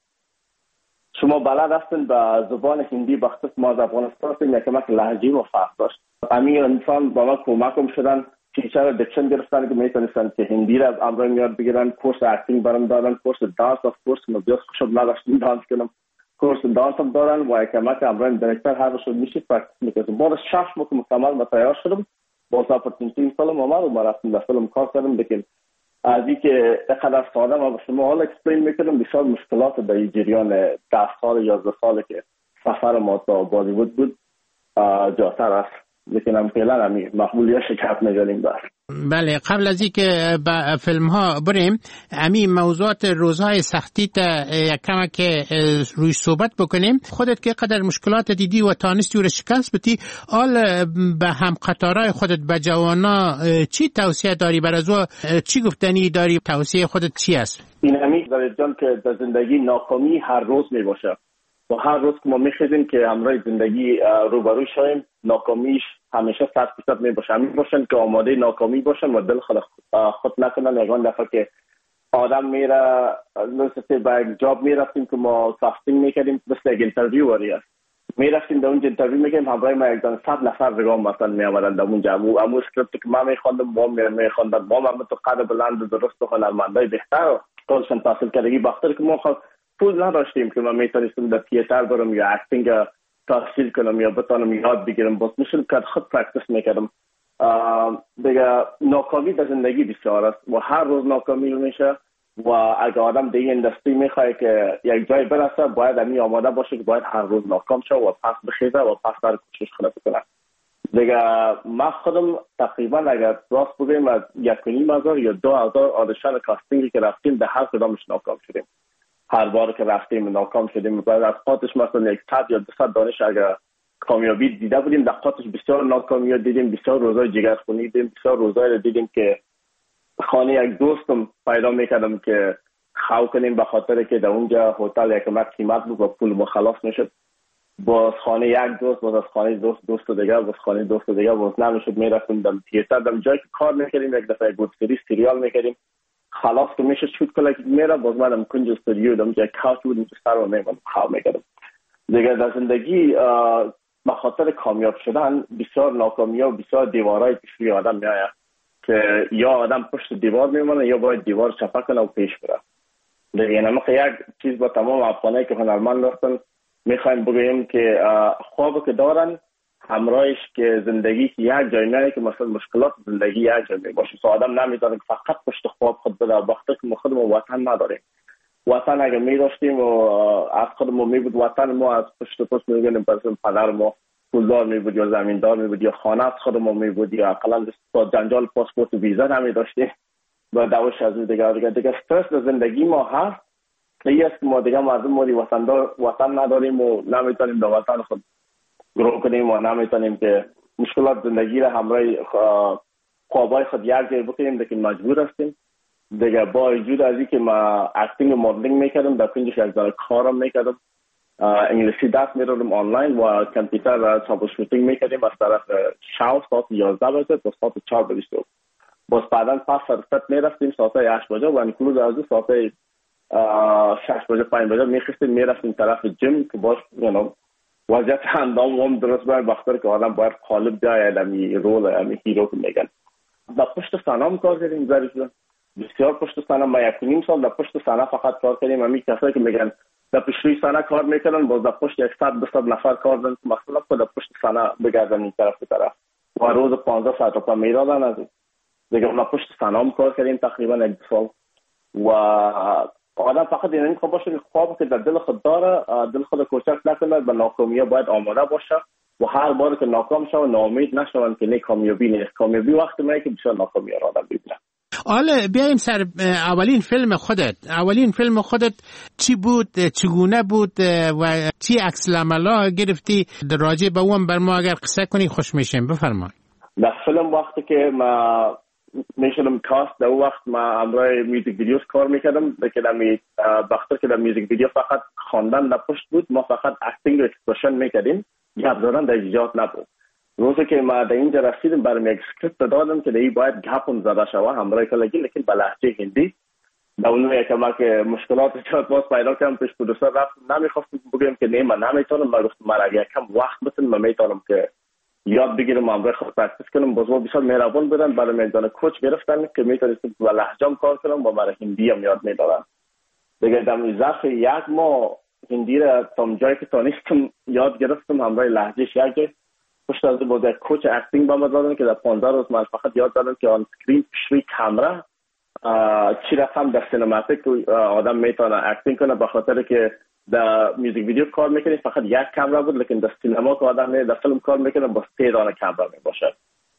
شما بلد هستن به زبان هندی، بخصوص ما از افغانستان هستیم، یک کمک لهجه و فرق داشت. امیر میفهم با ما کمکم شدن، تیچر دکشن گرفتن که میتونستن که هندی را امروز یاد بگیرن، کورس اکتینگ برام دادن، کورس دانس اف کورس ما بیاس خوشم نداشتم دانس کنم، کورس دانس هم دادن و یک کمک امروز دایرکتر هر روز میشه پرکتیس میکردم. بعد 6 ماه که مکمل تیار شدم باز اپورتونیتی فیلم اومد و ما رفتیم در فیلم کار کردم. لیکن از اینکه اینقدر ساده ما به شما حالا اکسپلین میکنم، بسیار مشکلات در این جریان 10 سال 11 سال که سفر ما تا بالیوود بود جاتر است، لیکن هم فعلا همی مقبولیت شکست می‌جالیم دار. بله، قبل از اینکه به فیلم ها بریم، همین موضوعات روزهای سختی تا یکم که روی صحبت بکنیم. خودت که قدر مشکلات دیدی و تانستی و رو شکست بدی، آل به هم قطارای خودت به جوانا چی توصیه داری؟ برای چی گفتنی داری؟ توصیه خودت چی است؟ این همی در جان که در زندگی ناکامی هر روز می باشه و هر روز که ما میخیزیم که امروز زندگی روبرو شویم، ناکامیش همیشه 100% میباشه. همین باشن که آماده ناکامی باشن و دل خود نکنن. یکان دفعه که آدم میره مثل با یک جاب میرفتیم که ما کاستینگ میکردیم، مثل یک انترویو واری است، میرفتیم در اونجا انترویو میکردیم، همراه ما یک 100 نفر رقم مثلا میآمدن در اونجا، امو اسکریپت که ما میخواندم ما میخواندن، ما هم تو قدر بلند درست و هنرمندای بهتر کارشان تحصیل کردگی بخاطر که ما پول نداشتیم که من میتونستم در تیاتر برم یا اکتینگ تحصیل کنم یا بتانم یاد بگیرم، بس میشل که خود پرکتیس میکردم. دیگه ناکامی در زندگی بسیار است و هر روز ناکامی میشه و اگه آدم در این اندستری میخواه که یک جای برسه باید همی آماده باشه که باید هر روز ناکام شه و پس بخیزه و پس در کوشش خود بکنه. دیگه من خودم تقریبا اگر راست بگیم از 1,500 یا 2,000 آدیشن کاستینگی که رفتیم در هر کدامش ناکام شدیم. هر بار که رفتیم ناکام شدیم. بعد از قاطش مثلا 100 یا 200 دانش اگر کامیابی دیده بودیم، در قاطش بسیار ناکامی دیدیم، بسیار روزای جگرخونی دیدیم، بسیار روزای دیدیم که خانه یک دوستم پیدا میکردم که خو کنیم به خاطر که در اونجا هتل یک مقدار قیمت بود و پول ما خلاص نشد. باز خانه یک دوست، باز از خانه دوست دیگه، باز خانه دوست دیگه، باز نمیشد. میرفتیم در تیاتر، در جایی که کار میکردیم یک دفعه گود سریال میکردیم، خلاص که میشه شوت کلا میره، باز منم کنج استودیو دم یک کاوچ بود اینجا سر و میمون خو میکردم. دیگه در زندگی به خاطر کامیاب شدن بسیار ناکامی‌ها و بسیار دیوارای پیش روی آدم میآید که یا آدم پشت دیوار میمونه یا باید دیوار چپه کنه و پیش بره. دیگه نمیخه یک چیز با تمام افغانایی که هنرمند هستن میخوایم بگوییم که خوابی که دارن همراهش که زندگی که یک جای نه که مثلا مشکلات زندگی یک جای باشه. تو آدم نمیتونه که فقط پشت خواب خود بده. وقتی که ما خودمون وطن نداریم، وطن اگه می‌داشتیم و از خودمون میبود وطن ما از پشت میگنیم مثلا پدر ما پولدار میبود یا زمیندار میبود یا خانه از خودمون میبود یا اقلا با جنجال پاسپورت و ویزا نمی‌داشتیم و دوش از دیگه استرس زندگی ما هست. این است که ما دیگه مردم ما وطن نداریم و نمیتونیم به وطن خود گروه کنیم و نمیتونیم که مشکلات زندگی را همراه خوابای خود یک جای بکنیم، لیکن مجبور هستیم دیگه. با وجود از این که ما اکتینگ و مدلینگ میکردم، در کنجش یک داره کارم میکردم، انگلیسی دست میردم آنلاین و کمپیوتر را ترابل شوتینگ میکردیم از طرف ساعت 11 بجه تا ساعت 4 بجه. باز بعدا پس فرصت میرفتیم ساعت 8 بجه و انکلود از ساعت 6 بجه 5 بجه میخستیم میرفتیم طرف جیم که باز وضعیت اندام هم درست باید بختر که آدم باید قالب جای امی رول امی هیرو که میگن. در پشت صحنه کار کردیم بسیار پشت صحنه. ما 1.5 سال در پشت صحنه فقط کار کردیم. امی کسایی که میگن در پشت صحنه کار میکنن باز در پشت 100-200 نفر کار دارن که مثلا خود در پشت صحنه بگردن این طرف به طرف و روز 15 ساعت رو میدادن. از دیگه ما پشت صحنه هم کار کردیم تقریبا 1 سال و آدم فقط این خواب باشه که خواب که در دل خود داره دل خود کوچک نکنه، به ناکامی باید آماده باشه و هر بار که ناکام شو ناامید نشون که نه کامیابی نیست. کامیابی وقتی میاد که بسیار ناکامی را آدم ببینه. حالا بیایم سر اولین فیلم خودت چی بود، چگونه بود و چی عکس العملا گرفتی راجع به اون بر ما اگر قصه کنی خوش میشیم. بفرمایید. در فیلم وقتی که ما میشدم کاست در وقت ما همراه میوزیک ویدیوز کار میکردم، لیکن امی بخاطر که در میوزیک ویدیو فقط خواندن در پشت بود، ما فقط اکتینگ و اکسپرشن میکردیم، گپ زدن در ایجاد نبود. روزی که ما در اینجا رسیدیم برام یک اسکریپت دادم که دیگه باید گپون زده شود همراه کلگی، لیکن به لهجه هندی. در اون که ما که مشکلات چند باز پیدا کردم پیش پرودوسر رفتم نمیخواستم بگم که نه من نمیتونم، من گفتم من اگه کم وقت بتونم من میتونم که یاد بگیرم همراه خود پرکتیس کنم. باز بسیار مهربان بودن، برای میدان کوچ گرفتن که میتونستم با لهجه‌ام کار کنم و برای هندی هم یاد میدادن. دیگه در ظرف 1 ماه هندی را تا جایی که تونستم یاد گرفتم همراه لهجهش یک جای. پشت از باز یک کوچ اکتینگ با ما دادن که در 15 روز من فقط یاد دادم که آن اسکرین پیشوی کامرا چی رقم در سینماتیک آدم میتونه اکتینگ کنه، به خاطر که در میوزیک ویدیو کار میکنید فقط یک کامرا بود، لیکن در سینما که آدم در فیلم کار میکنه با 3 دانه کامرا میباشه.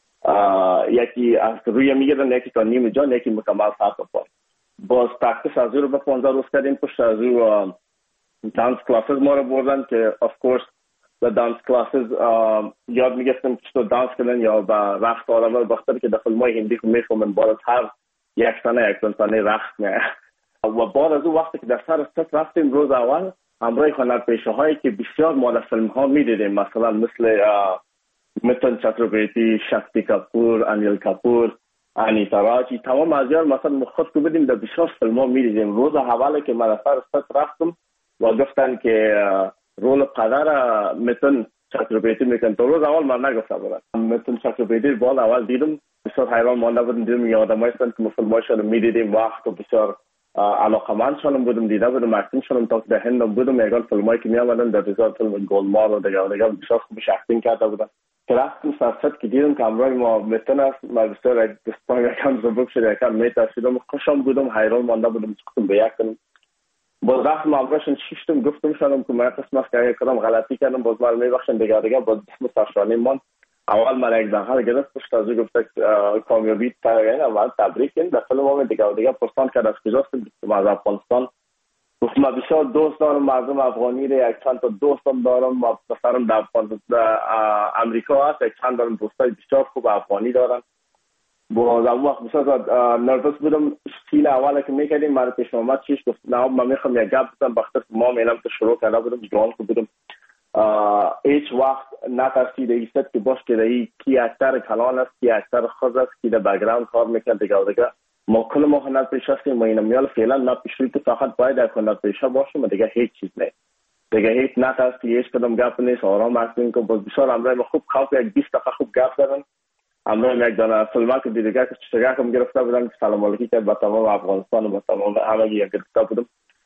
یکی از روی میگیرن، یکی تا نیم جان، یکی مکمل ساعت پا. باز پرکتیس از رو به 15 روز کردیم. پشت از رو دانس کلاسز ما رو بردن که اف کورس در دانس کلاسز یاد میگفتم که تو دانس کنن یا با رقص آدم بخاطر که در فیلم‌های هندی که میفهمن باز هر یک سنه رقص نه. و بعد از اون وقتی که در سر ست رفتیم روز اول همراه هنرپیشه هایی که بسیار ما در فیلم ها میدیدیم، مثلا مثل میتن چتروپیتی، شکتی کپور، انیل کپور، انیتا راجی، تمام از یار مثلا خود که بدیم در بسیار فیلم ها میدیدیم. روز اولی که من در سر ست رفتم و گفتن که رول قدر میتن چتروپیتی میکن، تو روز اول من نگفتم بودم میتن چتروپیتی بال اول دیدم بسیار حیران مانده بودم. دیدم یادم هستن که فیلم‌هاشون میدیدیم وقت و بسیار علاقمند شدم بودم، دیده بودم اکتینگ شدم تا که در هند بودم یکان فیلمایی که می آمدن در دیگر فیلم گلمار و دیگر بسیار خوبش اکتینگ کرده بودم. که رفتم سرست که دیدم که همراه ما میتن است، ما بسیار دستان یکم زبک شده یکم میترسیدم، خوشم بودم، حیران مانده بودم چختم به یک کنم. باز رفتم همراهشون شیشتم گفتم شدم که من قسم است که اگه کدام غلطی کردم باز من میبخشن دیگر باز دستم سرشانی من. اول من یک دهر گرفت پشت از او گفته کامیابی تاگین اول تبریک این در فیلم هم دیگه پرسان کرد از کجاست؟ گفتم از افغانستان. گفتم من بسیار دوست دارم مردم افغانی را، یک چند تا دوستم دارم، ما پسرم در امریکا هست، یک چند دارم دوستای بسیار خوب افغانی دارم. باز اون وقت بسیار نروس بودم. سین اولی که میکردیم من پیش اومد چیش گفت نه من میخوام یک گپ بزنم، بخاطر ما میلم تو شروع کرده بودم جوان بودم. هیچ وقت نترسید ایست که باش که ای کی اکتر کلان است، کی اکتر خود است، کی در بک‌گراند کار میکنه دیگه ما کل ما هنرپیشه هستیم. ما اینم میال فعلا ما پیشروی که فقط باید هنرپیشه باشیم و دیگه هیچ چیز نه، دیگه هیچ نترسی، هیچ کدام گپ نیست، آرام هستیم که باز بسیار امروز ما خوب خواب یک 20 دقیقه خوب گپ زدن. امروز یک دانه فیلمه که دیگه که چشگاه هم گرفته بودن که سلام علیکی کرد با تمام افغانستان و با تمام همگی گرفته بودم.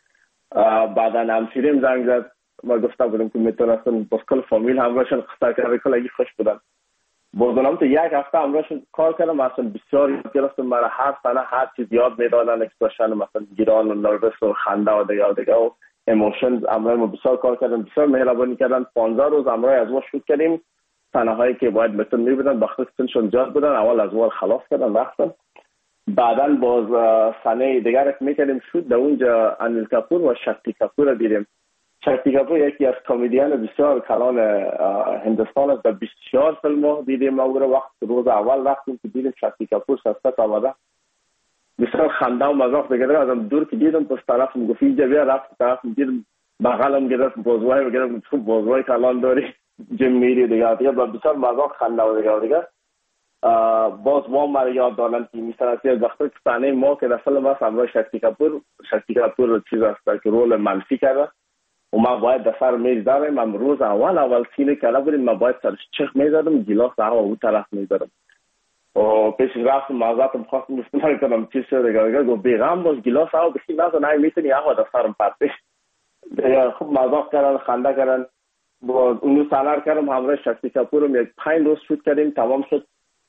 بعدا همسیریم زنگ زد و گفته بودم که میتونستم با کل فامیل همراهشون قصه کردم، کلگی خوش بودن. بازونم تو یک هفته همراهشون کار کردم، مثلا بسیار یاد گرفتم. مرا هر سنه هر چیز یاد میدادن، اکسپرشن مثلا گیران و نروس و خنده و دیگه و ایموشنز. همراه ما بسیار کار کردن، بسیار مهربانی کردن. 15 روز همراه از ما شروع کردیم. صحنه هایی که باید بهتون میبینن وقتی سنشون زیاد بودن اول از ما خلاص کردن رفتن. بعدا باز صحنه دیگر که میکردیم شد در اونجا انیل کپور و شکتی کپور دیدیم. شکتی کپور یکی از کمدین بسیار کلان هندوستان است. در بسیار فیلم ها دیدیم. ما وقت روز اول رفتیم که دیدیم شکتی کپور سسته آمده، بسیار خنده و مزاح دیگر. ازم دور که دیدم پس طرف میگفت اینجا بیا، رفت طرف دیدم بغلم گرفت بازوهای و گرفت تو بازوهای کلان داری جم میری دیگه با بسیار مزاح خنده و دیگه. باز ما مرا یاد دارن که مثلا از وقتی که صحنه ما که در فیلم هست همراه شکتی کپور چیز است که رول منفی کرده و ما باید در سر میز داریم. من روز اول سینه کرده بودیم، من باید سرش چخ میزدم، گیلاس هوا اون طرف میزدم و پیش رفتم مازاتم خواستم مستمر کنم چیز شده دیگه. گفت بیغم باش گیلاس هوا بخی نزن، نای میتونی هوا در سرم پرتش دیگه. خوب مزاح کردن، خنده کردن. با اونو سالار کردم همراه شکتی کپورم. یک 5 روز شوت کردیم، تمام شد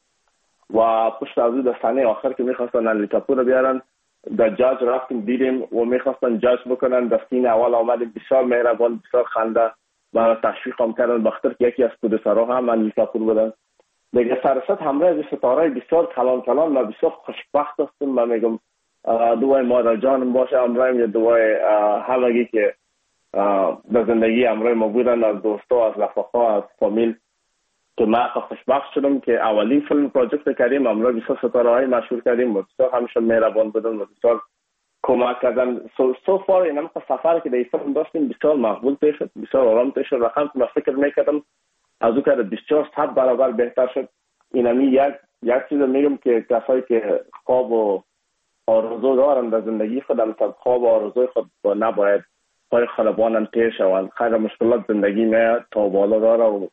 و پشت از اون صحنه آخر که میخواستن انیل کپور رو بیارن در جاج رفتیم دیدیم و میخواستن جاج بکنن. در سین اول آمدیم، بسیار مهربان، بسیار خنده و تشویق هم کردن. بخاطر که یکی از پرودوسرها هم انیل کپور بودن دیگه. سرست همراه از ستاره بسیار کلان و بسیار خوشبخت هستم. من میگم دوای مادر جانم باشه همراهیم، یا دوای همگی که در زندگی همراه ما بودن، از دوستا، از رفقا، از فامیل، که من خوشبخت شدم که اولین فیلم پروژکت کردیم همراه بسیار ستاره های مشهور کردیم و بسیار همیشه مهربان بودن و بسیار کمک کردن. سو فار این سفر که در فیلم داشتیم بسیار مقبول پیش شد، بسیار آرام پیش شد. رقم که من فکر میکردم از او که بسیار 100 برابر بهتر شد. اینمی یک چیز میگم که کسایی که خواب و آرزو دارن در زندگی خودم، تا خواب و آرزوی خود نباید پای خلبانن تیر شوند. خیلی مشکلات زندگی میاد تا بالا داره و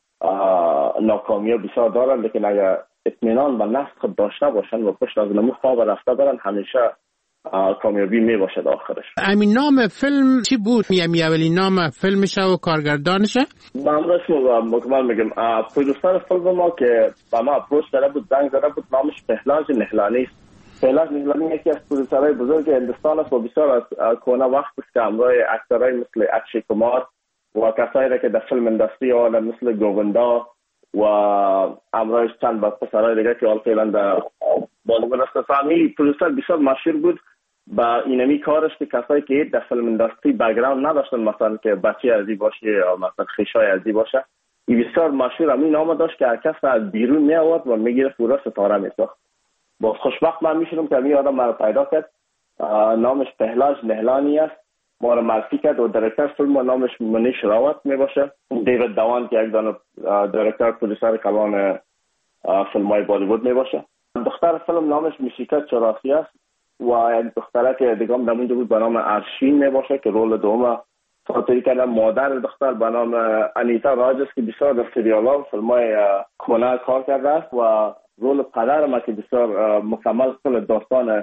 ناکامی بسیار دارن، لیکن اگر اطمینان به نفس خود داشته باشن و پشت از نمو خواب رفته برن همیشه کامیابی می باشد آخرش. همین نام فیلم چی بود؟ اولین نام فیلمشه و کارگردانشه؟ با همراهش مکمل میگم پرودوسر فیلم ما که با ما اپروچ کرده بود، زنگ زده بود، نامش پهلاج نهلانی است. پهلاج نهلانی یکی از پرودوسرهای بزرگ هندوستان است و بسیار از کهنه وقت است که همراه اکترهای مثل اکشی کمار و کسایی را که در فیلم اندستری آمدن مثل گووندا و همراهش چند پسرهای دیگه که حال فعلا در بالیوود است. فهمی پرودوسر بسیار مشهور بود با اینمی کارش که کسایی که در فیلم اندستری بک‌گراند نداشتن، مثلا که بچه ازی باشه یا مثلا خیشای ازی باشه، این بسیار مشهور همین نام داشت که هر کس از بیرون می آورد و میگیره پورا ستاره میساخت. با خوشبخت من میشدم که همین آدم مرا پیدا کرد. نامش پهلاج نهلانی است. ما رو معرفی کرد و دایرکتور فیلم و نامش منیش راوت می باشه. دیوید دوان که یک دانه دایرکتور پرودوسر کلان فیلم های بالیوود می باشه. دختر فیلم نامش میشیکا چراسی است و یک دختره که دیگه هم دمونجا بود به نام ارشین می باشه که رول دوم ساطری کردن. مادر دختر به نام انیتا راج است که بسیار در سریال ها و فیلم های کهنه کار کرده است و رول پدر ما که بسیار مکمل کل داستان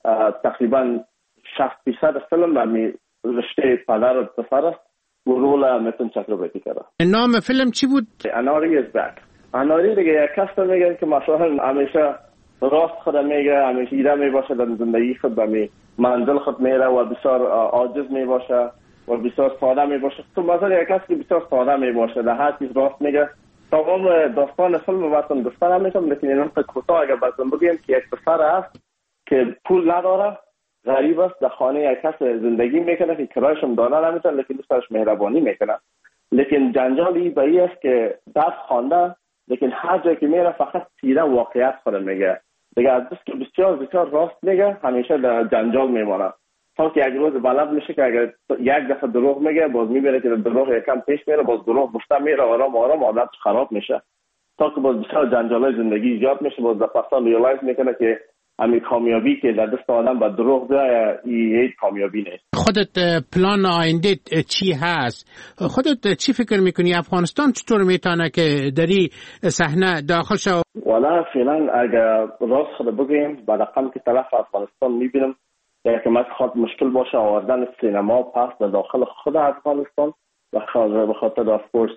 تقریبا 60% فیلم و رشته پدر و پسر است و رول میتون چکرورتی کرده. نام فیلم چی بود؟ اناری is back. اناری دیگه یک کس میگن که مثلا همیشه راست خود میگه، همیشه ایده میباشه در زندگی خود به منزل خود میره و بسیار عاجز میباشه و بسیار ساده میباشه. تو مثلا یک کس که بسیار ساده میباشه در هر چیز راست میگه. تمام داستان فیلم واسه گفتن نمیشم، لیکن این کوتاه اگر بازم بگیم که یک پسر است که پول نداره، غریب است، در خانه یک کس زندگی میکنه که کرایش هم دانا نمیتونه، لیکن دوستش مهربانی میکنه. لیکن جنجالی به این است که درس خوانده، لیکن هر جایی که میره فقط سیره واقعیت خود میگه. دیگه از بس که بسیار راست میگه همیشه در جنجال میمونه. تا که یک روز بلد میشه که اگر یک دفعه دروغ میگه باز میبره که دروغ یکم پیش میره، باز دروغ گفته میره، آرام عادت خراب میشه. تا که باز بسیار جنجالای زندگی ایجاد میشه، باز در پسا ریالایز میکنه که همین کامیابی که در دست آدم با دروغ بیایه این کامیابی نیست. خودت پلان آینده چی هست؟ خودت چی فکر میکنی افغانستان چطور میتونه که دری صحنه داخل شو؟ والا فعلا اگر راست خود بگیم با رقم که طرف افغانستان میبینم یک کمک خود مشکل باشه آوردن سینما پس در داخل خود افغانستان و به خاطر افکورس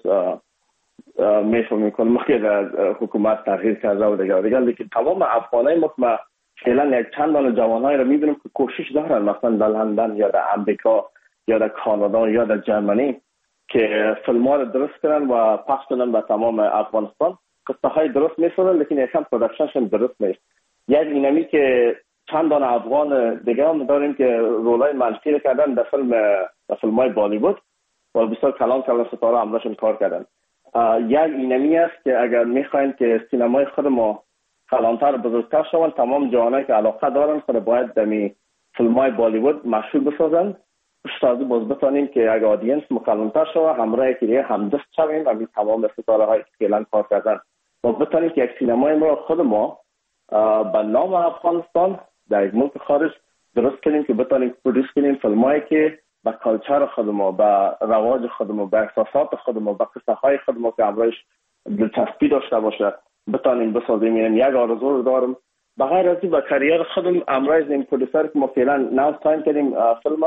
میفهمیم کنم که حکومت تغییر کرده و دیگر لیکن تمام افغانای ما فعلا یک چند دانه جوانای رو میبینیم که کوشش دارن مثلا در لندن یا در امریکا یا در کانادا یا در جرمنی که فیلم ها رو درست کنن و پخش کنن به تمام افغانستان. قصه های درست میسازن لیکن یکم پروداکشنشون درست نیست. یک اینمی که چند دانه افغان دیگه هم داریم که رولای منفی کردن در فیلم های بالیوود و بسیار کلان ستاره همراهشون کار کردن. یک اینمی است که اگر میخواین که سینمای خود ما کلانتر بزرگتر شوند، تمام جوانایی که علاقه دارن خود باید دمی فیلم های بالیوود مشهور بسازن. شاید باز بتانیم که اگر آدینس مکلانتر شود همراه که دیگه همدست شویم و تمام ستاره های که فعلا کار کردن و بتانیم که یک سینمای ما خود ما به نام افغانستان در یک ملک خارج درست کنیم که بتانیم پرودوس کنیم فیلمایی که به کالچر خود ما، به رواج خود ما، به احساسات خود ما، به قصه های خود ما که همراهش دلچسپی داشته باشه بتانیم بسازیم. یک آرزو رو دارم. بغیر از این به کریر خودم امروز این پرودوسر که ما فعلا نو ساین کردیم فیلم،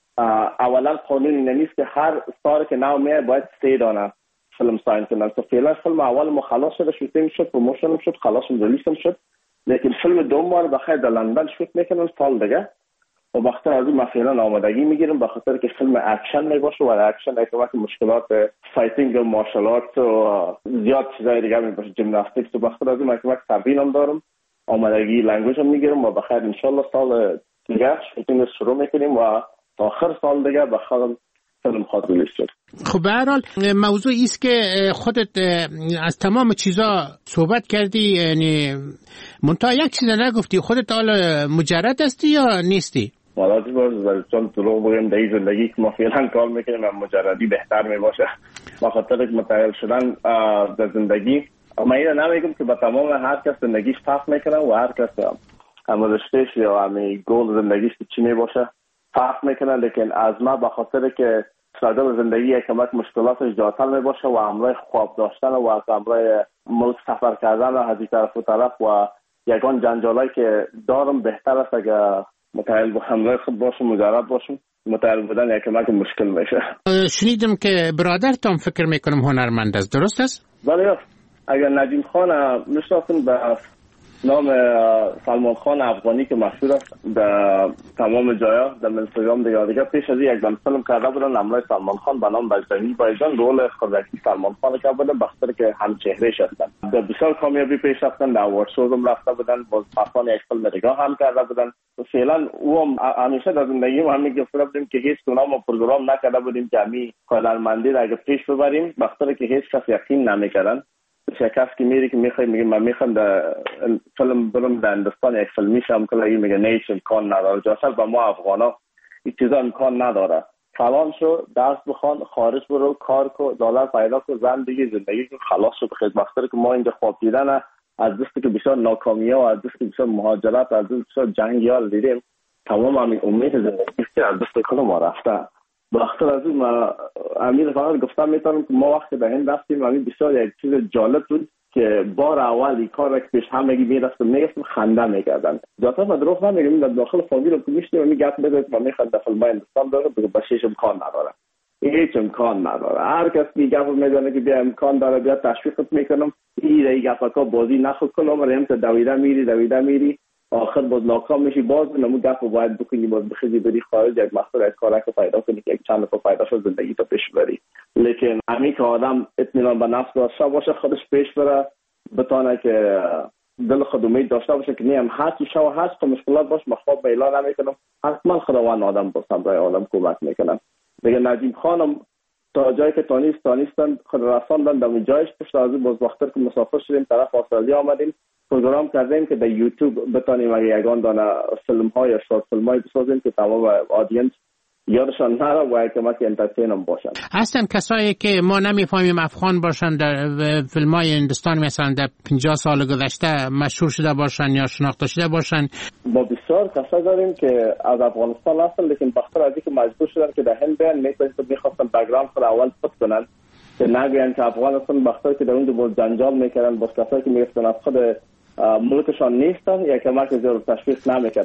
اولا قانون این نیست که هر ستار که نو میاد باید 3 دانه فیلم ساین کنن. تو فعلا فیلم اول ما خلاص شده، شوتینگ شد، پروموشن شد، خلاص ریلیز شد، لیکن فیلم دوم بار بخیر در لندن شوت میکنن سال دیگه و وقتی از اون فعلا آمادگی میگیرم به خاطر که فیلم اکشن میباشه و اکشن ایتوقع مشکلات فایتینگ و مارشال آرت و زیاد چیزای دیگه میباشه، جیمناستیکس و وقتی از اون ایتوقع تمرینم دارم، آمادگی لنگویج هم میگیرم و بخیر ان شاء الله سال دیگه شوتینگ شروع میکنیم و تا آخر سال دیگه بخیر فیلم خود ریلیز شد. خب به هر حال موضوع است که خودت از تمام چیزا صحبت کردی، یعنی منتها یک چیز نگفتی، خودت حالا مجرد هستی یا نیستی؟ والا چون دروغ بگیم در این زندگی که ما فعلا کار میکنیم مجردی بهتر میباشه. با خاطر که متعهل شدن در زندگی من این نمیگم که با تمام هر کس زندگیش فرق میکنه و هر کس هم رشتهش یا همی گول زندگیش چی میباشه فرق میکنه، لیکن از ما با خاطر که سادل زندگی یک کمک مشکلاتش جاتل میباشه و همراه خواب داشتن و همراه ملک سفر کردن و از این طرف و طرف و یگان جنجالایی که دارم بهتر است اگر متعهل با همراه خود باشم، مجرد باشم. متعهل بودن یک کمک مشکل میشه. شنیدم که برادرتان فکر میکنم هنرمند است، درست است؟ بله. اگر نجیم خان میشناسین به نام سلمان خان افغانی که مشهور است در تمام جایا در اینستاگرام دیگه پیش از یک دم فیلم کرده بودن همراه سلمان خان به نام بجدنی بایجان، رول خودکی سلمان خان کرده بودن بخاطر که هم چهرهش هستن. در بسیار کامیابی پیش رفتن، در اوارد شوز هم رفته بودن، باز پسان یک فیلم دیگه هم کرده بودن. فعلا او هم همیشه در زندگی ما همین گفته بودیم که هیچ ما پروگرام نکرده بودیم که همین هنرمندی را اگه پیش ببریم بخاطر که هیچ کس یقین نمیکردن. شکست که میری که میخوای میگه من میخوام در فیلم برم در هندوستان یک فیلم میشم که میگه نیچ امکان نداره، جاسل با ما افغانا این چیزا امکان نداره. فلان شو، درس بخوان، خارج برو، کار کو، دلار پیدا کو، زندگی که خلاص شد. خیلی وقتی که ما اینجا خواب دیدن از دستی که بسیار ناکامی‌ها و از دستی که بسیار مهاجرت، از دستی بسیار جنگیال دیدیم، تمام همین امید زندگی که از دست کل ما رفته. وقتی از اون امیر فقط گفتم میتونم که ما وقتی به هند رفتیم همین بسیار یک چیز جالب بود که بار اول این کار که پیش همگی میرفتم میگفتم خنده میکردن. ذاتا من دروغ نمیگم، در داخل فامیل که میشنیم می گپ میزد و میخواد در فیلم هندوستان داره بگه بشش امکان نداره، هیچ امکان نداره. هر کس می گپ میزنه که بیا امکان داره بیا تشویقت میکنم، این گپا بازی نخود کنم مریم تا دویده میری آخر باز ناکام میشی، باز نمو گپ باید بکنی، باز بخیزی بری خارج یک مقصد از کارک پیدا کنی که یک چند تا پیدا شد زندگی تو پیش بری. لیکن همین که آدم اطمینان به نفس داشته باشه، خودش پیش بره، بتونه که دل خود امید داشته باشه که نیم هرچی شو هست که مشکلات باشه ما خواب اعلان نمیکنم، حتما خداوند آدم باستم برای آدم کمک میکنم. دیگه نجیم خانم تا جایی که تانیستن خود رساندن در جایش پشت از باز وقتی که مسافر شدیم طرف استرالیا آمدیم پروگرام کردیم که در یوتیوب بتانیم اگه یگان دانه فیلم ها یا شورت فیلم های بسازیم که تمام آدینس یادشان نره و کمک انترتین هم باشن. هستن کسایی که ما نمیفهمیم افغان باشن در فیلم های هندوستان مثلا در 50 سال گذشته مشهور شده باشن یا شناخته شده باشن؟ با بسیار کسا داریم که از افغانستان هستن لیکن بخاطر از اینکه مجبور شدن که در هند بیان میخواستن بک‌گراند خود اول پت کنن که نگوین که افغانستان بخاطر که در اونجا باز جنجال میکردن، باز کسایی که میگفتن از خود ملکشان نیستن یا کمک زیاد تشویق نمیکردن.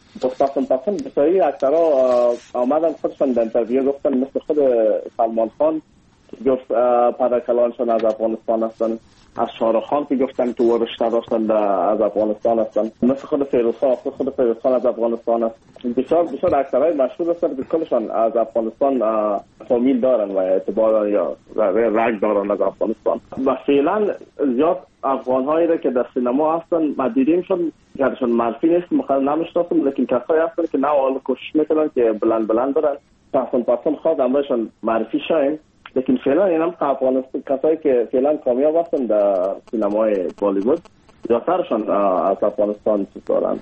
پسند بسیاری اکثرها آمدن خودشان در انترویو گفتن مثل خود سلمان خان که گفت پدرکلانشان از افغانستان هستن، از شاهرخ خان که گفتن تو رشته داشتن از افغانستان هستن، مثل خود فیروز خان از افغانستان است. بسیار اکثرهای مشهور هستن که کلشان از افغانستان فامیل دارن و اعتبار یا رگ دارن از افغانستان. و فعلا زیاد افغان هایی را که در سینما هستن ما دیدیم شد گرشون معرفی نیست، مخالف نمیشناسم، لیکن کسایی هستن که نه حالا کوشش میکنن که بلند بلند دارن پسند خواهد امرشون معرفی شایم. لیکن فعلا این هم افغانستان کسایی که فعلا کامیاب هستن در سینمای بالیوود زیادترشان از افغانستان دارن.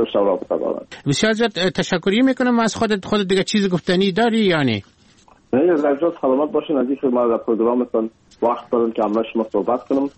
بسیار زیاد تشکری میکنم از خودت دیگه چیز گفتنی داری یا نه؟ نه رجاء سلامت باشین. از اینکه ما در پروگرامتون وقت دادن که همراه شما صحبت کنم.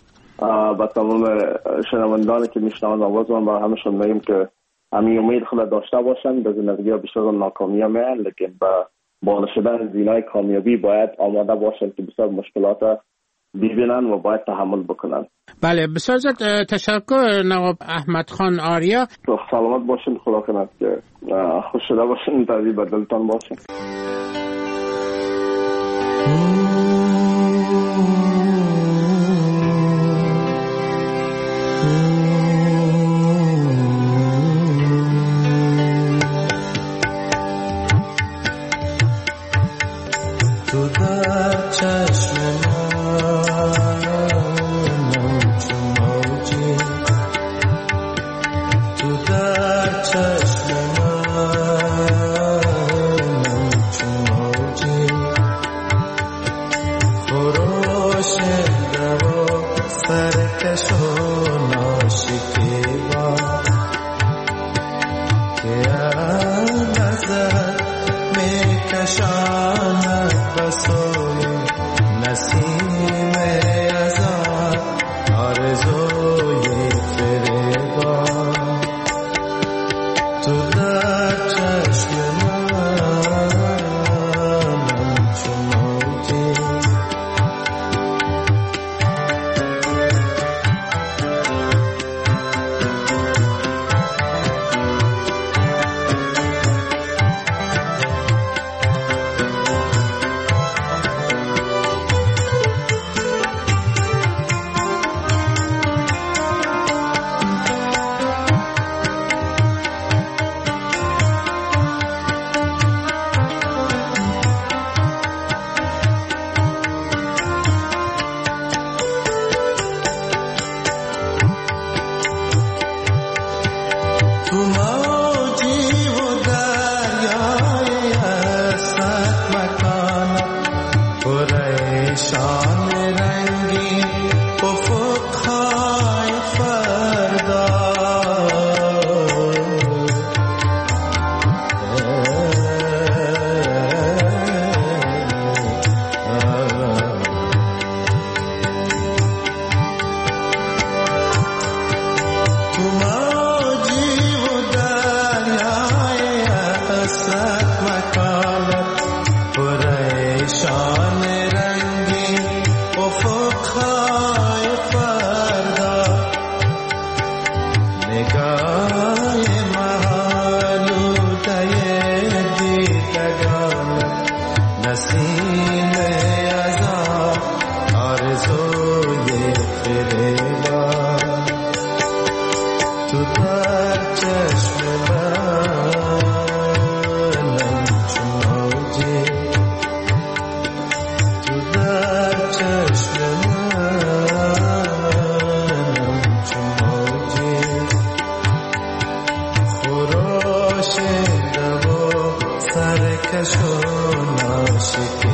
با تمام شنوندانی که میشنوند آواز من با همشون میگم که همین امید خود داشته باشن. در زندگی بیشتر از ناکامی میان، لیکن با بالا شدن زینای کامیابی باید آماده باشن که بسیار مشکلات ببینن و باید تحمل بکنن. بله بسیار زیاد تشکر نواب احمد خان آریا. سلامت باشین، خدا کنه که خوش شده باشین، تازی بدلتان باشین. سرکش و ناشکر